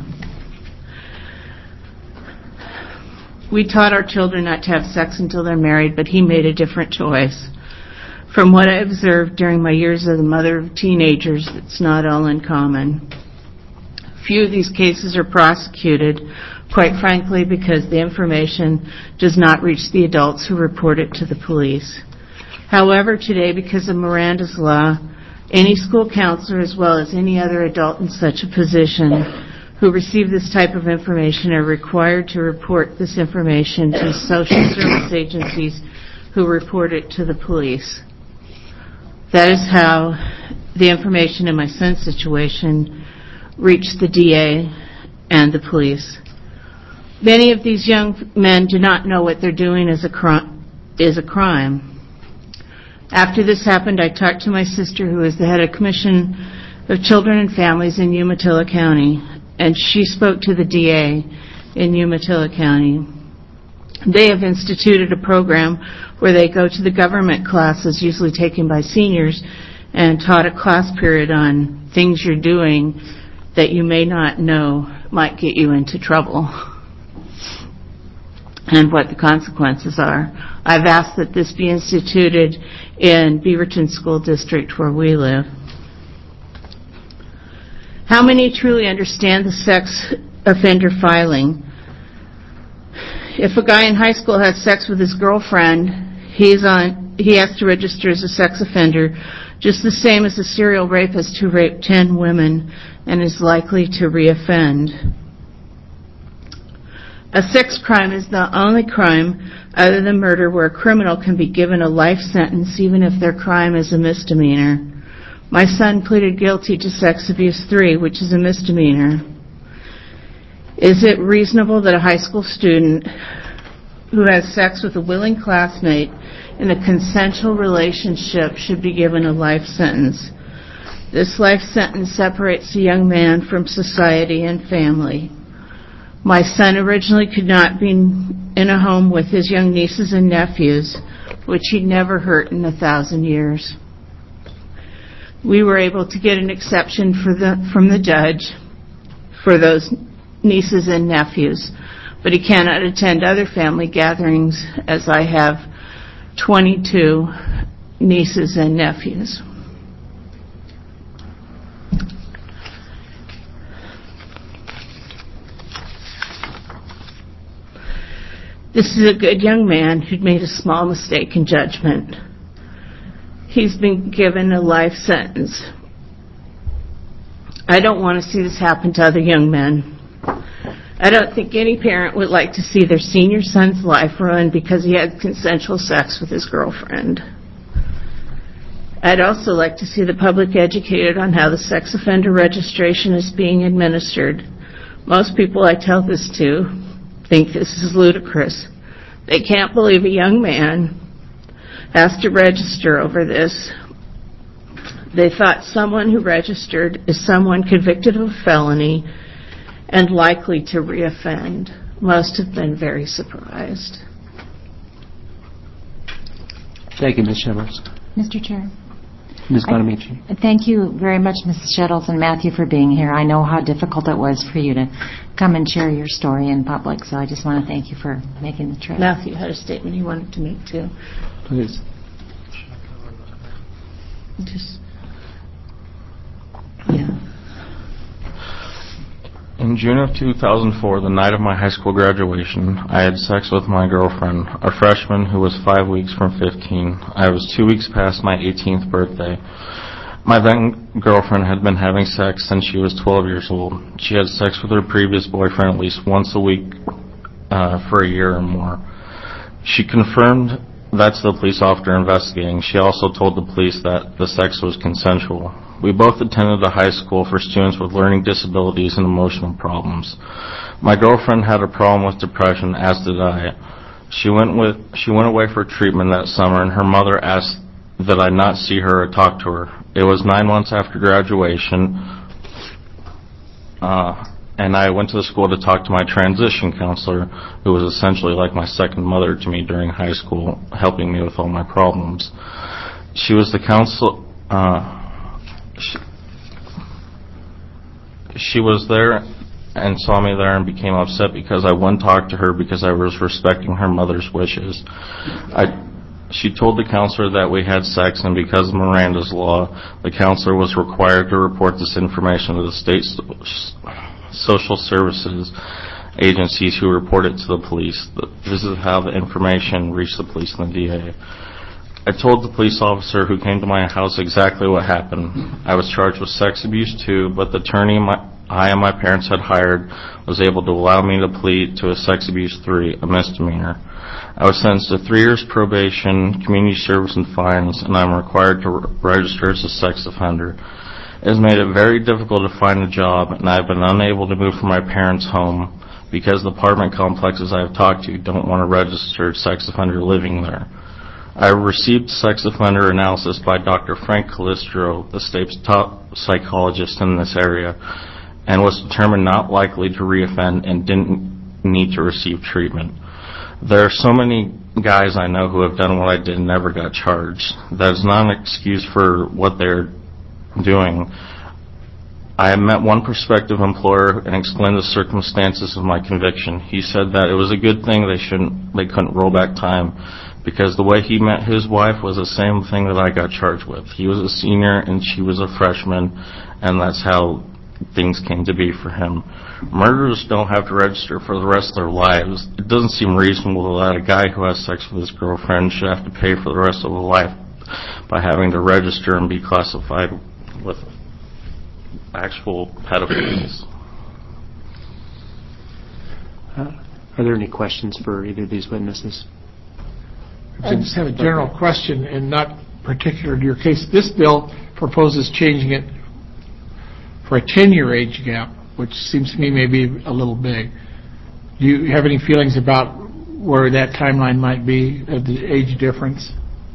We taught our children not to have sex until they're married, but he made a different choice. From what I observed during my years as a mother of teenagers, it's not all uncommon. Few of these cases are prosecuted, quite frankly, because the information does not reach the adults who report it to the police. However, today, because of Miranda's law, any school counselor, as well as any other adult in such a position who receive this type of information, are required to report this information to social service agencies who report it to the police. That is how the information in my son's situation reached the DA and the police. Many of these young men do not know what they're doing is a crime. After this happened, I talked to my sister, who is the head of Commission of Children and Families in Umatilla County, and she spoke to the DA in Umatilla County. They have instituted a program where they go to the government classes, usually taken by seniors, and taught a class period on things you're doing that you may not know might get you into trouble, and what the consequences are. I've asked that this be instituted in Beaverton School District where we live. How many truly understand the sex offender filing? If a guy in high school has sex with his girlfriend, he has to register as a sex offender, just the same as a serial rapist who raped 10 women and is likely to reoffend. A sex crime is the only crime other than murder where a criminal can be given a life sentence even if their crime is a misdemeanor. My son pleaded guilty to sex abuse 3, which is a misdemeanor. Is it reasonable that a high school student who has sex with a willing classmate in a consensual relationship should be given a life sentence? This life sentence separates a young man from society and family. My son originally could not be in a home with his young nieces and nephews, which he'd never hurt in 1,000 years. We were able to get an exception from the judge for those nieces and nephews, but he cannot attend other family gatherings as I have 22 nieces and nephews. This is a good young man who'd made a small mistake in judgment. He's been given a life sentence. I don't want to see this happen to other young men. I don't think any parent would like to see their senior son's life ruined because he had consensual sex with his girlfriend. I'd also like to see the public educated on how the sex offender registration is being administered. Most people I tell this to think this is ludicrous. They can't believe a young man has to register over this. They thought someone who registered is someone convicted of a felony and likely to reoffend. Most have been very surprised. Thank you, Ms. Shevers. Mr. Chair. Ms. Bonamici. Thank you very much, Mrs. Shettles and Matthew, for being here. I know how difficult it was for you to come and share your story in public, so I just want to thank you for making the trip. Matthew had a statement he wanted to make, too. Please. In June of 2004, the night of my high school graduation, I had sex with my girlfriend, a freshman who was 5 weeks from 15. I was 2 weeks past my 18th birthday. My then girlfriend had been having sex since she was 12 years old. She had sex with her previous boyfriend at least once a week for a year or more. She confirmed that to the police officer investigating. She also told the police that the sex was consensual. We both attended a high school for students with learning disabilities and emotional problems. My girlfriend had a problem with depression, as did I. She went away for treatment that summer, and her mother asked that I not see her or talk to her. It was 9 months after graduation, and I went to the school to talk to my transition counselor, who was essentially like my second mother to me during high school, helping me with all my problems. She was the counselor. She was there and saw me there and became upset because I wouldn't talk to her because I was respecting her mother's wishes. She told the counselor that we had sex, and because of Miranda's law, the counselor was required to report this information to the state social services agencies, who reported to the police. This is how the information reached the police and the DA. I told the police officer who came to my house exactly what happened. I was charged with sex abuse 2, but the attorney I and my parents had hired was able to allow me to plead to a sex abuse 3, a misdemeanor. I was sentenced to 3 years probation, community service, and fines, and I'm required to register as a sex offender. It has made it very difficult to find a job, and I've been unable to move from my parents' home because the apartment complexes I have talked to don't want a registered sex offender living there. I received sex offender analysis by Dr. Frank Calistro, the state's top psychologist in this area, and was determined not likely to reoffend and didn't need to receive treatment. There are so many guys I know who have done what I did and never got charged. That is not an excuse for what they're doing. I met one prospective employer and explained the circumstances of my conviction. He said that it was a good thing they couldn't roll back time, because the way he met his wife was the same thing that I got charged with. He was a senior and she was a freshman, and that's how things came to be for him. Murderers don't have to register for the rest of their lives. It doesn't seem reasonable that a guy who has sex with his girlfriend should have to pay for the rest of his life by having to register and be classified with actual pedophiles. Are there any questions for either of these witnesses? I just have a general question, and not particular to your case. This bill proposes changing it for a 10-year age gap, which seems to me maybe a little big. Do you have any feelings about where that timeline might be, the age difference?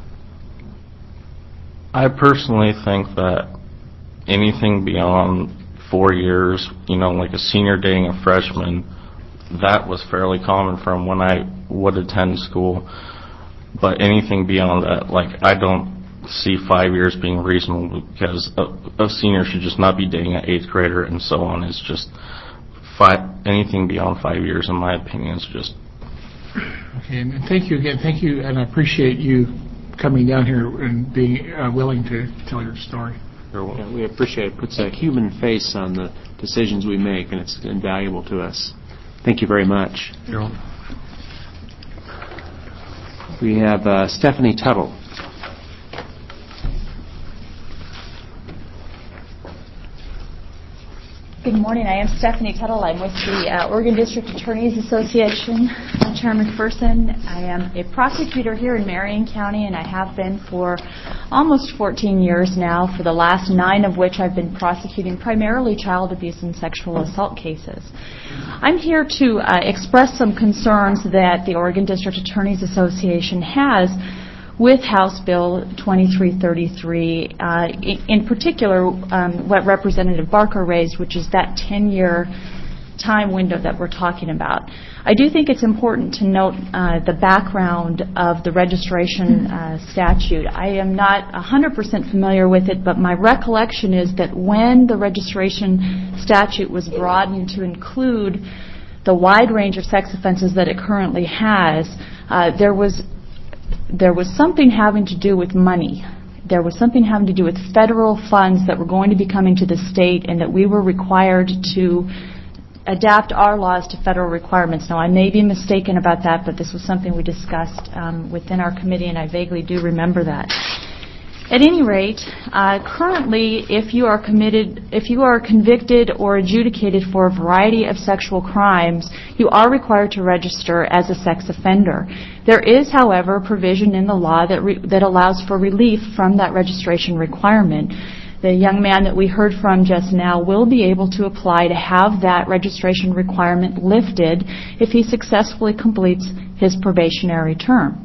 I personally think that anything beyond 4 years, like a senior dating a freshman, that was fairly common from when I would attend school. But anything beyond that, I don't see 5 years being reasonable, because a senior should just not be dating an 8th grader and so on. It's just anything beyond 5 years, in my opinion, is just... Okay, and thank you again. Thank you, and I appreciate you coming down here and being willing to tell your story. Yeah, we appreciate it. It puts a human face on the decisions we make, and it's invaluable to us. Thank you very much. You're welcome. We have Stephanie Tuttle. Good morning. I am Stephanie Tuttle. I'm with the Oregon District Attorneys Association. I'm Chairman McPherson. I am a prosecutor here in Marion County, and I have been for almost 14 years now, for the last 9 of which I've been prosecuting primarily child abuse and sexual assault cases. I'm here to express some concerns that the Oregon District Attorneys Association has with House Bill 2333, in particular what Representative Barker raised, which is that 10-year time window that we're talking about. I do think it's important to note the background of the registration statute. I am not 100% familiar with it, but my recollection is that when the registration statute was broadened to include the wide range of sex offenses that it currently has, there was something having to do with money. There was something having to do with federal funds that were going to be coming to the state, and that we were required to adapt our laws to federal requirements. Now, I may be mistaken about that, but this was something we discussed within our committee, and I vaguely do remember that. At any rate, currently, if you are convicted or adjudicated for a variety of sexual crimes, you are required to register as a sex offender. There is, however, a provision in the law that allows for relief from that registration requirement. The young man that we heard from just now will be able to apply to have that registration requirement lifted if he successfully completes his probationary term.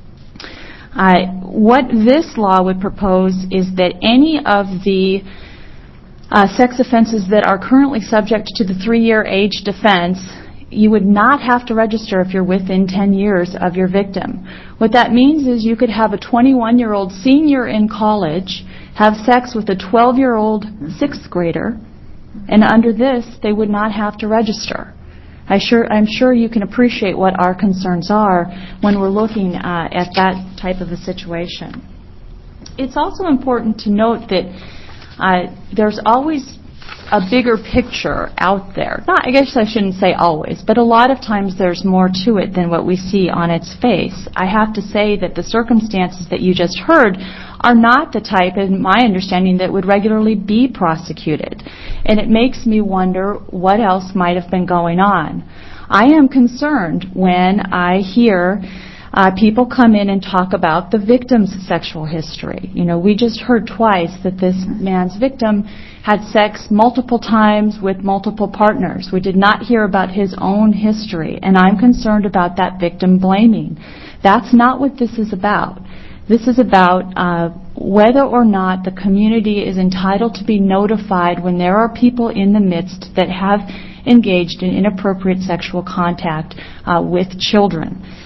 What this law would propose is that any of the sex offenses that are currently subject to the 3-year age defense, you would not have to register if you're within 10 years of your victim. What that means is you could have a 21-year-old senior in college have sex with a 12-year-old 6th grader, and under this, they would not have to register. I'm sure you can appreciate what our concerns are when we're looking at that type of a situation. It's also important to note that there's always a bigger picture out there. I guess I shouldn't say always, but a lot of times there's more to it than what we see on its face. I have to say that the circumstances that you just heard are not the type, in my understanding, that would regularly be prosecuted. And it makes me wonder what else might have been going on. I am concerned when I hear people come in and talk about the victim's sexual history. We just heard twice that this man's victim had sex multiple times with multiple partners. We did not hear about his own history, and I'm concerned about that victim blaming. That's not what this is about. This is about whether or not the community is entitled to be notified when there are people in the midst that have engaged in inappropriate sexual contact with children.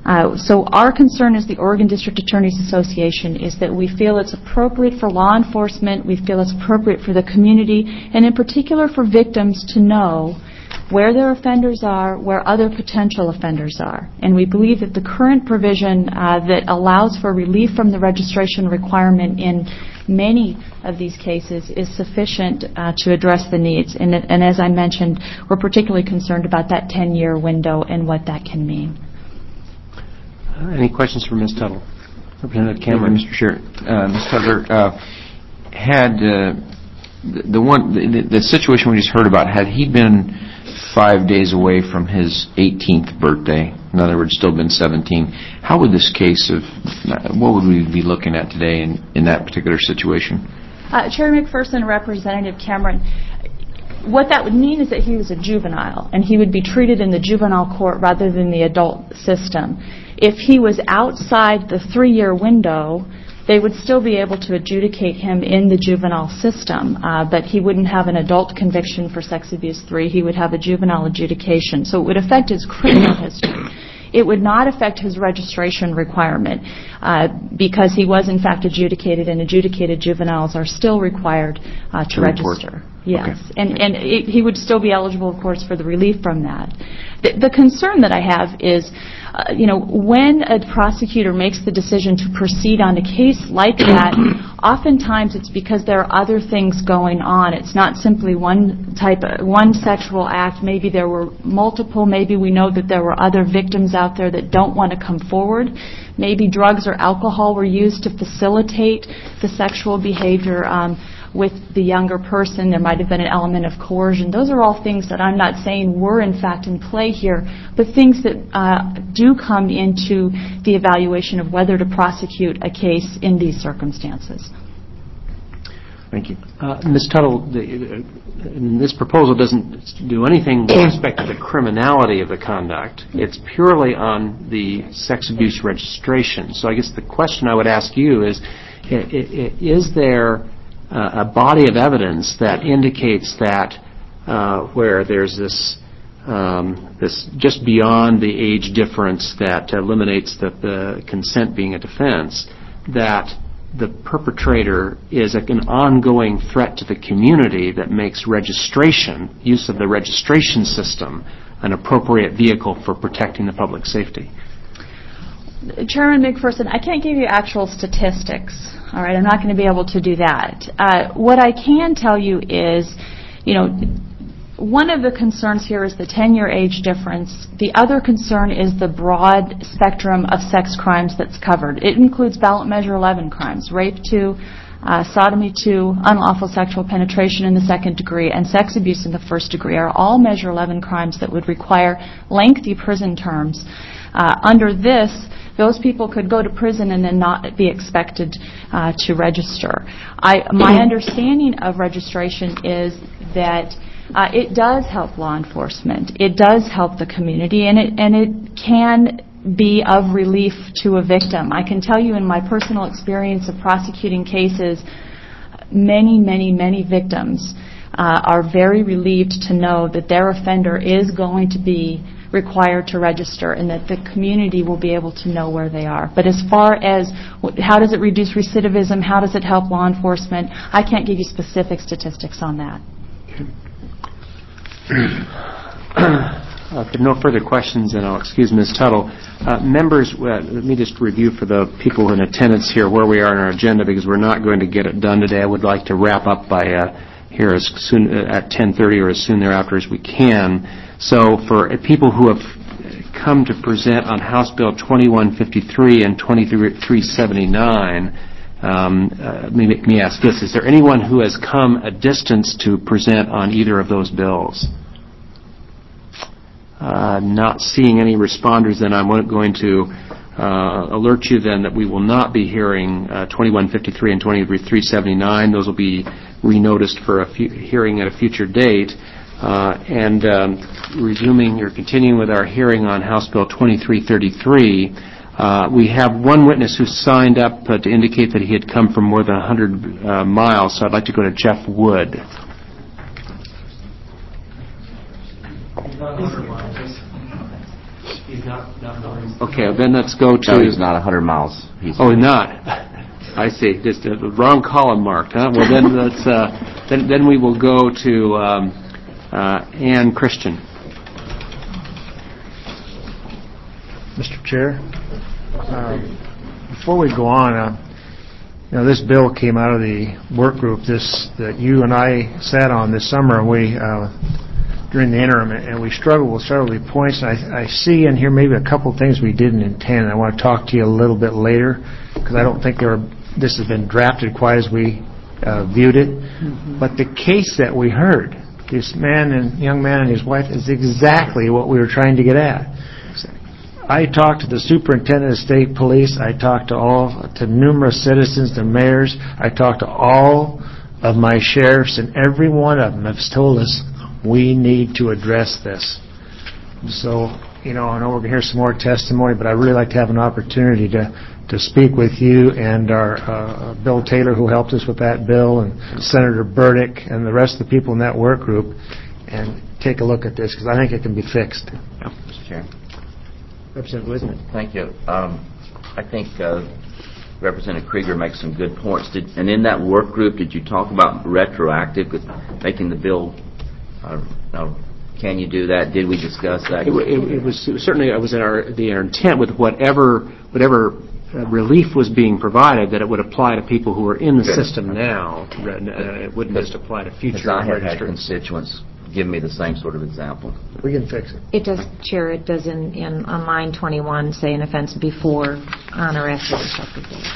So our concern as the Oregon District Attorneys Association is that we feel it's appropriate for law enforcement, we feel it's appropriate for the community, and in particular for victims to know where their offenders are, where other potential offenders are. And we believe that the current provision that allows for relief from the registration requirement in many of these cases is sufficient to address the needs. And as I mentioned, we're particularly concerned about that 10-year window and what that can mean. Any questions for Ms. Tuttle? Representative Cameron. Mr. Chair, Ms. Tuttle, had the situation we just heard about, had he been 5 days away from his 18th birthday, in other words, still been 17, how would this case what would we be looking at today in that particular situation? Chair McPherson, Representative Cameron, what that would mean is that he was a juvenile, and he would be treated in the juvenile court rather than the adult system. If he was outside the 3-year window, they would still be able to adjudicate him in the juvenile system, but he wouldn't have an adult conviction for sex abuse 3. He would have a juvenile adjudication. So it would affect his criminal history. It would not affect his registration requirement because he was, in fact, adjudicated, and adjudicated juveniles are still required to register. Yes, okay. And he would still be eligible, of course, for the relief from that. The concern that I have is, when a prosecutor makes the decision to proceed on a case like that, oftentimes it's because there are other things going on. It's not simply one sexual act. Maybe there were multiple. Maybe we know that there were other victims out there that don't want to come forward. Maybe drugs or alcohol were used to facilitate the sexual behavior with the younger person. There might have been an element of coercion. Those are all things that I'm not saying were in fact in play here, but things that do come into the evaluation of whether to prosecute a case in these circumstances. Thank you. Ms. Tuttle, this proposal doesn't do anything with respect to the criminality of the conduct. It's purely on the sex abuse registration. So I guess the question I would ask you is there a body of evidence that indicates that where there's this just beyond the age difference that eliminates the consent being a defense, that the perpetrator is an ongoing threat to the community that makes registration, use of the registration system, an appropriate vehicle for protecting the public safety? Chairman McPherson, I can't give you actual statistics. All right, I'm not going to be able to do that. What I can tell you is, one of the concerns here is the 10-year age difference. The other concern is the broad spectrum of sex crimes that's covered. It includes ballot measure 11 crimes, rape 2, sodomy 2, unlawful sexual penetration in the 2nd degree, and sex abuse in the 1st degree are all measure 11 crimes that would require lengthy prison terms. Under this, those people could go to prison and then not be expected to register. My understanding of registration is that it does help law enforcement. It does help the community, and it can be of relief to a victim. I can tell you in my personal experience of prosecuting cases, many victims are very relieved to know that their offender is going to be required to register and that the community will be able to know where they are. But as far as how does it reduce recidivism, how does it help law enforcement, I can't give you specific statistics on that. If there are no further questions, then I'll excuse Ms. Tuttle. Members, let me just review for the people in attendance here where we are in our agenda, because we're not going to get it done today. I would like to wrap up by here as soon at 10:30 or as soon thereafter as we can. So for people who have come to present on House Bill 2153 and 2379, let me ask this. Is there anyone who has come a distance to present on either of those bills? Not seeing any responders, then I'm going to alert you then that we will not be hearing 2153 and 2379. Those will be renoticed for a hearing at a future date. And resuming or continuing with our hearing on House Bill 2333, we have one witness who signed up to indicate that he had come from more than 100 miles, so I'd like to go to Jeff Wood. He's not Okay, then let's go to... No, he's not 100 miles. Oh, not? I see. Just the wrong column marked, huh? Well, then let's, then we will go to Ann Christian. Mr. Chair, before we go on, this bill came out of the work group that you and I sat on this summer, and we during the interim, and we struggled with several of the points. And I see in here maybe a couple of things we didn't intend. I want to talk to you a little bit later because I don't think this has been drafted quite as we viewed it. Mm-hmm. But the case that we heard, this young man and his wife, is exactly what we were trying to get at. I talked to the superintendent of state police. I talked to numerous citizens, the mayors. I talked to all of my sheriffs, and every one of them has told us we need to address this. So, I know we're going to hear some more testimony, but I'd really like to have an opportunity to speak with you and our Bill Taylor, who helped us with that bill, and Senator Burdick, and the rest of the people in that work group, and take a look at this, because I think it can be fixed. Yeah, Mr. Chair. Representative Wisnick. Thank you. I think Representative Krieger makes some good points. And in that work group, did you talk about retroactive, making the bill? Can you do that? Did we discuss that? It was certainly in our intent with whatever relief was being provided, that it would apply to people who are in the system now. It wouldn't just apply to future. I have had constituents give me the same sort of example. We can fix it. It does, Chair. It does on line 21 say an offense before, on, or after the effective date.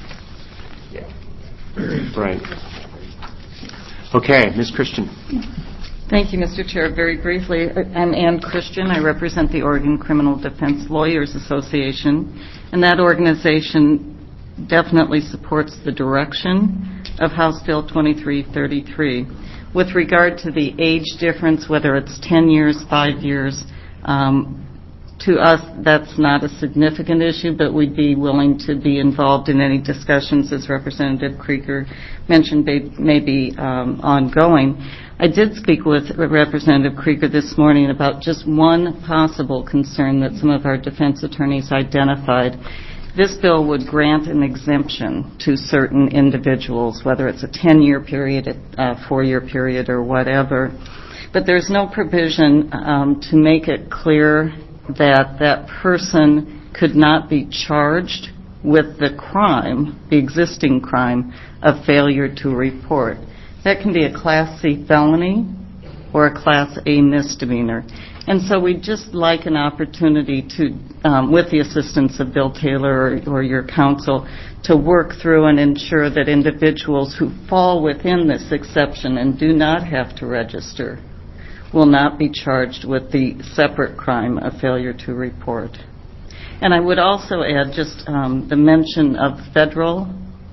Yeah. Right. Okay, Ms. Christian. Thank you, Mr. Chair. Very briefly, I'm Ann Christian. I represent the Oregon Criminal Defense Lawyers Association, and that organization definitely supports the direction of House Bill 2333. With regard to the age difference, whether it's 10 years, 5 years, to us that's not a significant issue, but we'd be willing to be involved in any discussions, as Representative Krieger mentioned, may be ongoing. I did speak with Representative Krieger this morning about just one possible concern that some of our defense attorneys identified. This bill would grant an exemption to certain individuals, whether it's a 10-year period, a 4-year period, or whatever. But there's no provision to make it clear that that person could not be charged with the crime, the existing crime, of failure to report. That can be a Class C felony or a Class A misdemeanor. And so we'd just like an opportunity to, with the assistance of Bill Taylor or your counsel, to work through and ensure that individuals who fall within this exception and do not have to register will not be charged with the separate crime of failure to report. And I would also add just the mention of federal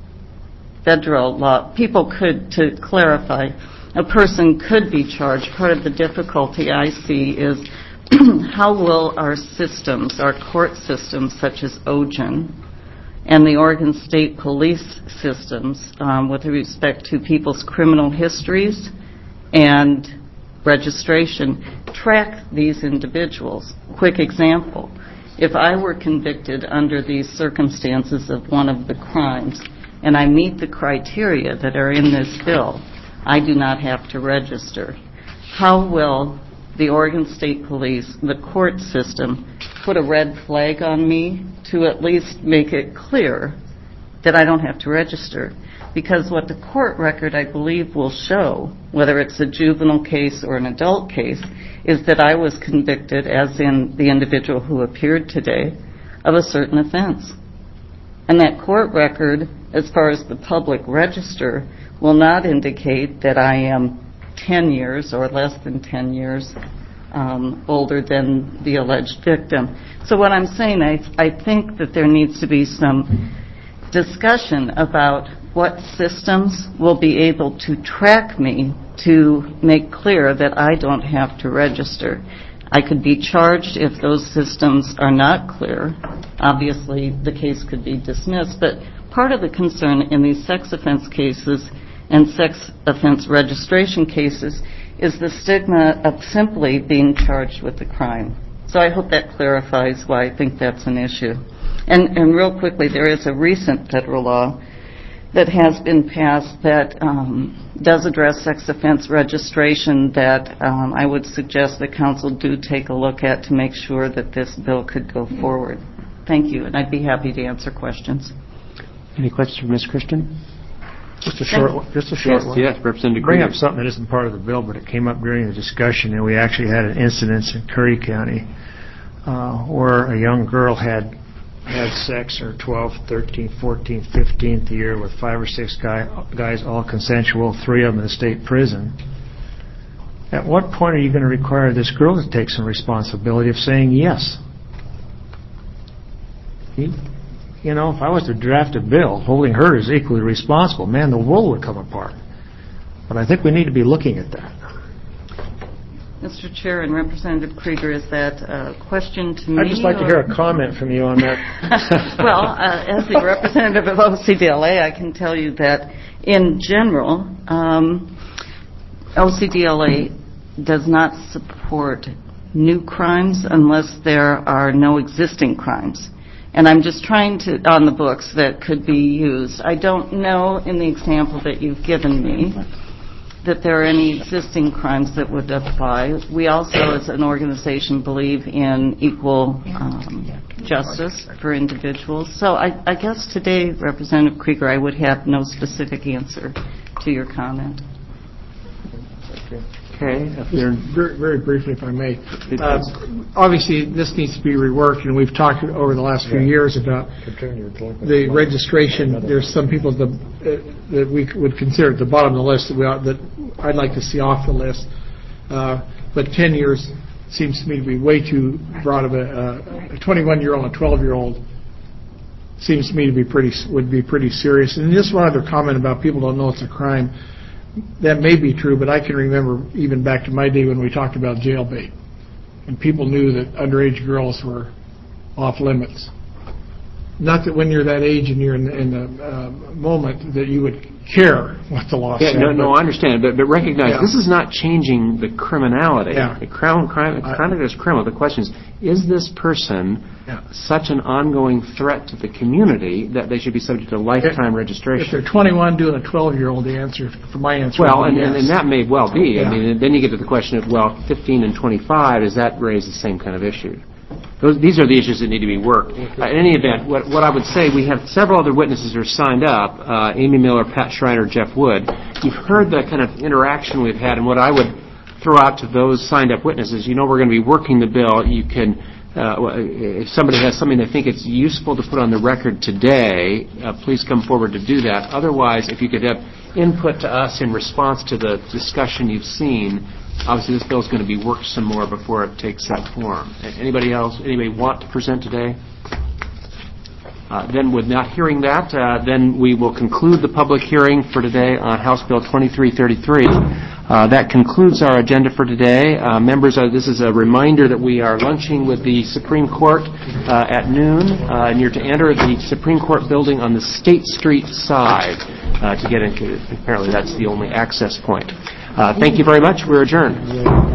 law. People could, to clarify, a person could be charged. Part of the difficulty I see is how will our systems, our court systems such as OGEN and the Oregon State Police systems with respect to people's criminal histories and registration track these individuals. Quick example, if I were convicted under these circumstances of one of the crimes and I meet the criteria that are in this bill, I do not have to register. How will the Oregon State Police, the court system, put a red flag on me to at least make it clear that I don't have to register? Because what the court record, I believe, will show, whether it's a juvenile case or an adult case, is that I was convicted, as in the individual who appeared today, of a certain offense. And that court record, as far as the public register, will not indicate that I am 10 years or less than 10 years older than the alleged victim. So what I'm saying, I think that there needs to be some discussion about what systems will be able to track me to make clear that I don't have to register. I could be charged if those systems are not clear. Obviously, the case could be dismissed, but part of the concern in these sex offense cases and sex offense registration cases is the stigma of simply being charged with the crime. So I hope that clarifies why I think that's an issue. And real quickly, there is a recent federal law that has been passed that does address sex offense registration that I would suggest the council do take a look at to make sure that this bill could go forward. Thank you, and I'd be happy to answer questions. Any questions for Ms. Christian? Just a short one. Yes, Representative Bring Krieger. up something that isn't part of the bill, but it came up during the discussion, and we actually had an incident in Curry County where a young girl had sex her 12th, 13th, 14th, 15th year with 5 or 6 guys, all consensual, 3 of them in the state prison. At what point are you going to require this girl to take some responsibility of saying yes? You know, if I was to draft a bill holding her as equally responsible, man, the world would come apart. But I think we need to be looking at that. Mr. Chair and Representative Krieger, is that a question to me? I'd just like to hear a comment from you on that. Well, as the representative of OCDLA, I can tell you that in general, OCDLA does not support new crimes unless there are no existing crimes. And I'm just trying to, on the books that could be used. I don't know in the example that you've given me that there are any existing crimes that would apply. We also, as an organization, believe in equal justice for individuals. So I guess today, Representative Krieger, I would have no specific answer to your comment. Okay. Very briefly, if I may. Obviously, this needs to be reworked, and we've talked over the last few years about the registration. There's some people that we would consider at the bottom of the list that I'd like to see off the list. But 10 years seems to me to be way too broad of a 21-year-old and a 12-year-old seems to me to be would be pretty serious. And just one other comment about people don't know it's a crime. That may be true, but I can remember even back to my day when we talked about jailbait, and people knew that underage girls were off limits. Not that when you're that age and you're in the moment that you would care what the law said. No, I understand, but recognize this is not changing the criminality. Yeah. The crime is criminal. The question is this person such an ongoing threat to the community that they should be subject to lifetime registration? If they're 21 doing a 12-year-old, the answer, for my answer, well, would be yes. And that may well be. Yeah. I mean, then you get to the question of, 15 and 25, does that raise the same kind of issue? These are the issues that need to be worked. In any event, what I would say, we have several other witnesses who are signed up, Amy Miller, Pat Schreiner, Jeff Wood. You've heard the kind of interaction we've had, and what I would throw out to those signed up witnesses, we're going to be working the bill. You can, if somebody has something they think it's useful to put on the record today, please come forward to do that. Otherwise, if you could have input to us in response to the discussion you've seen, obviously this bill is going to be worked some more before it takes that form. Anybody else? Anybody want to present today? Then with not hearing that, then we will conclude the public hearing for today on House Bill 2333. That concludes our agenda for today. Members, this is a reminder that we are lunching with the Supreme Court at noon, and you're to enter the Supreme Court building on the State Street side to get into. Apparently that's the only access point. Thank you very much. We're adjourned.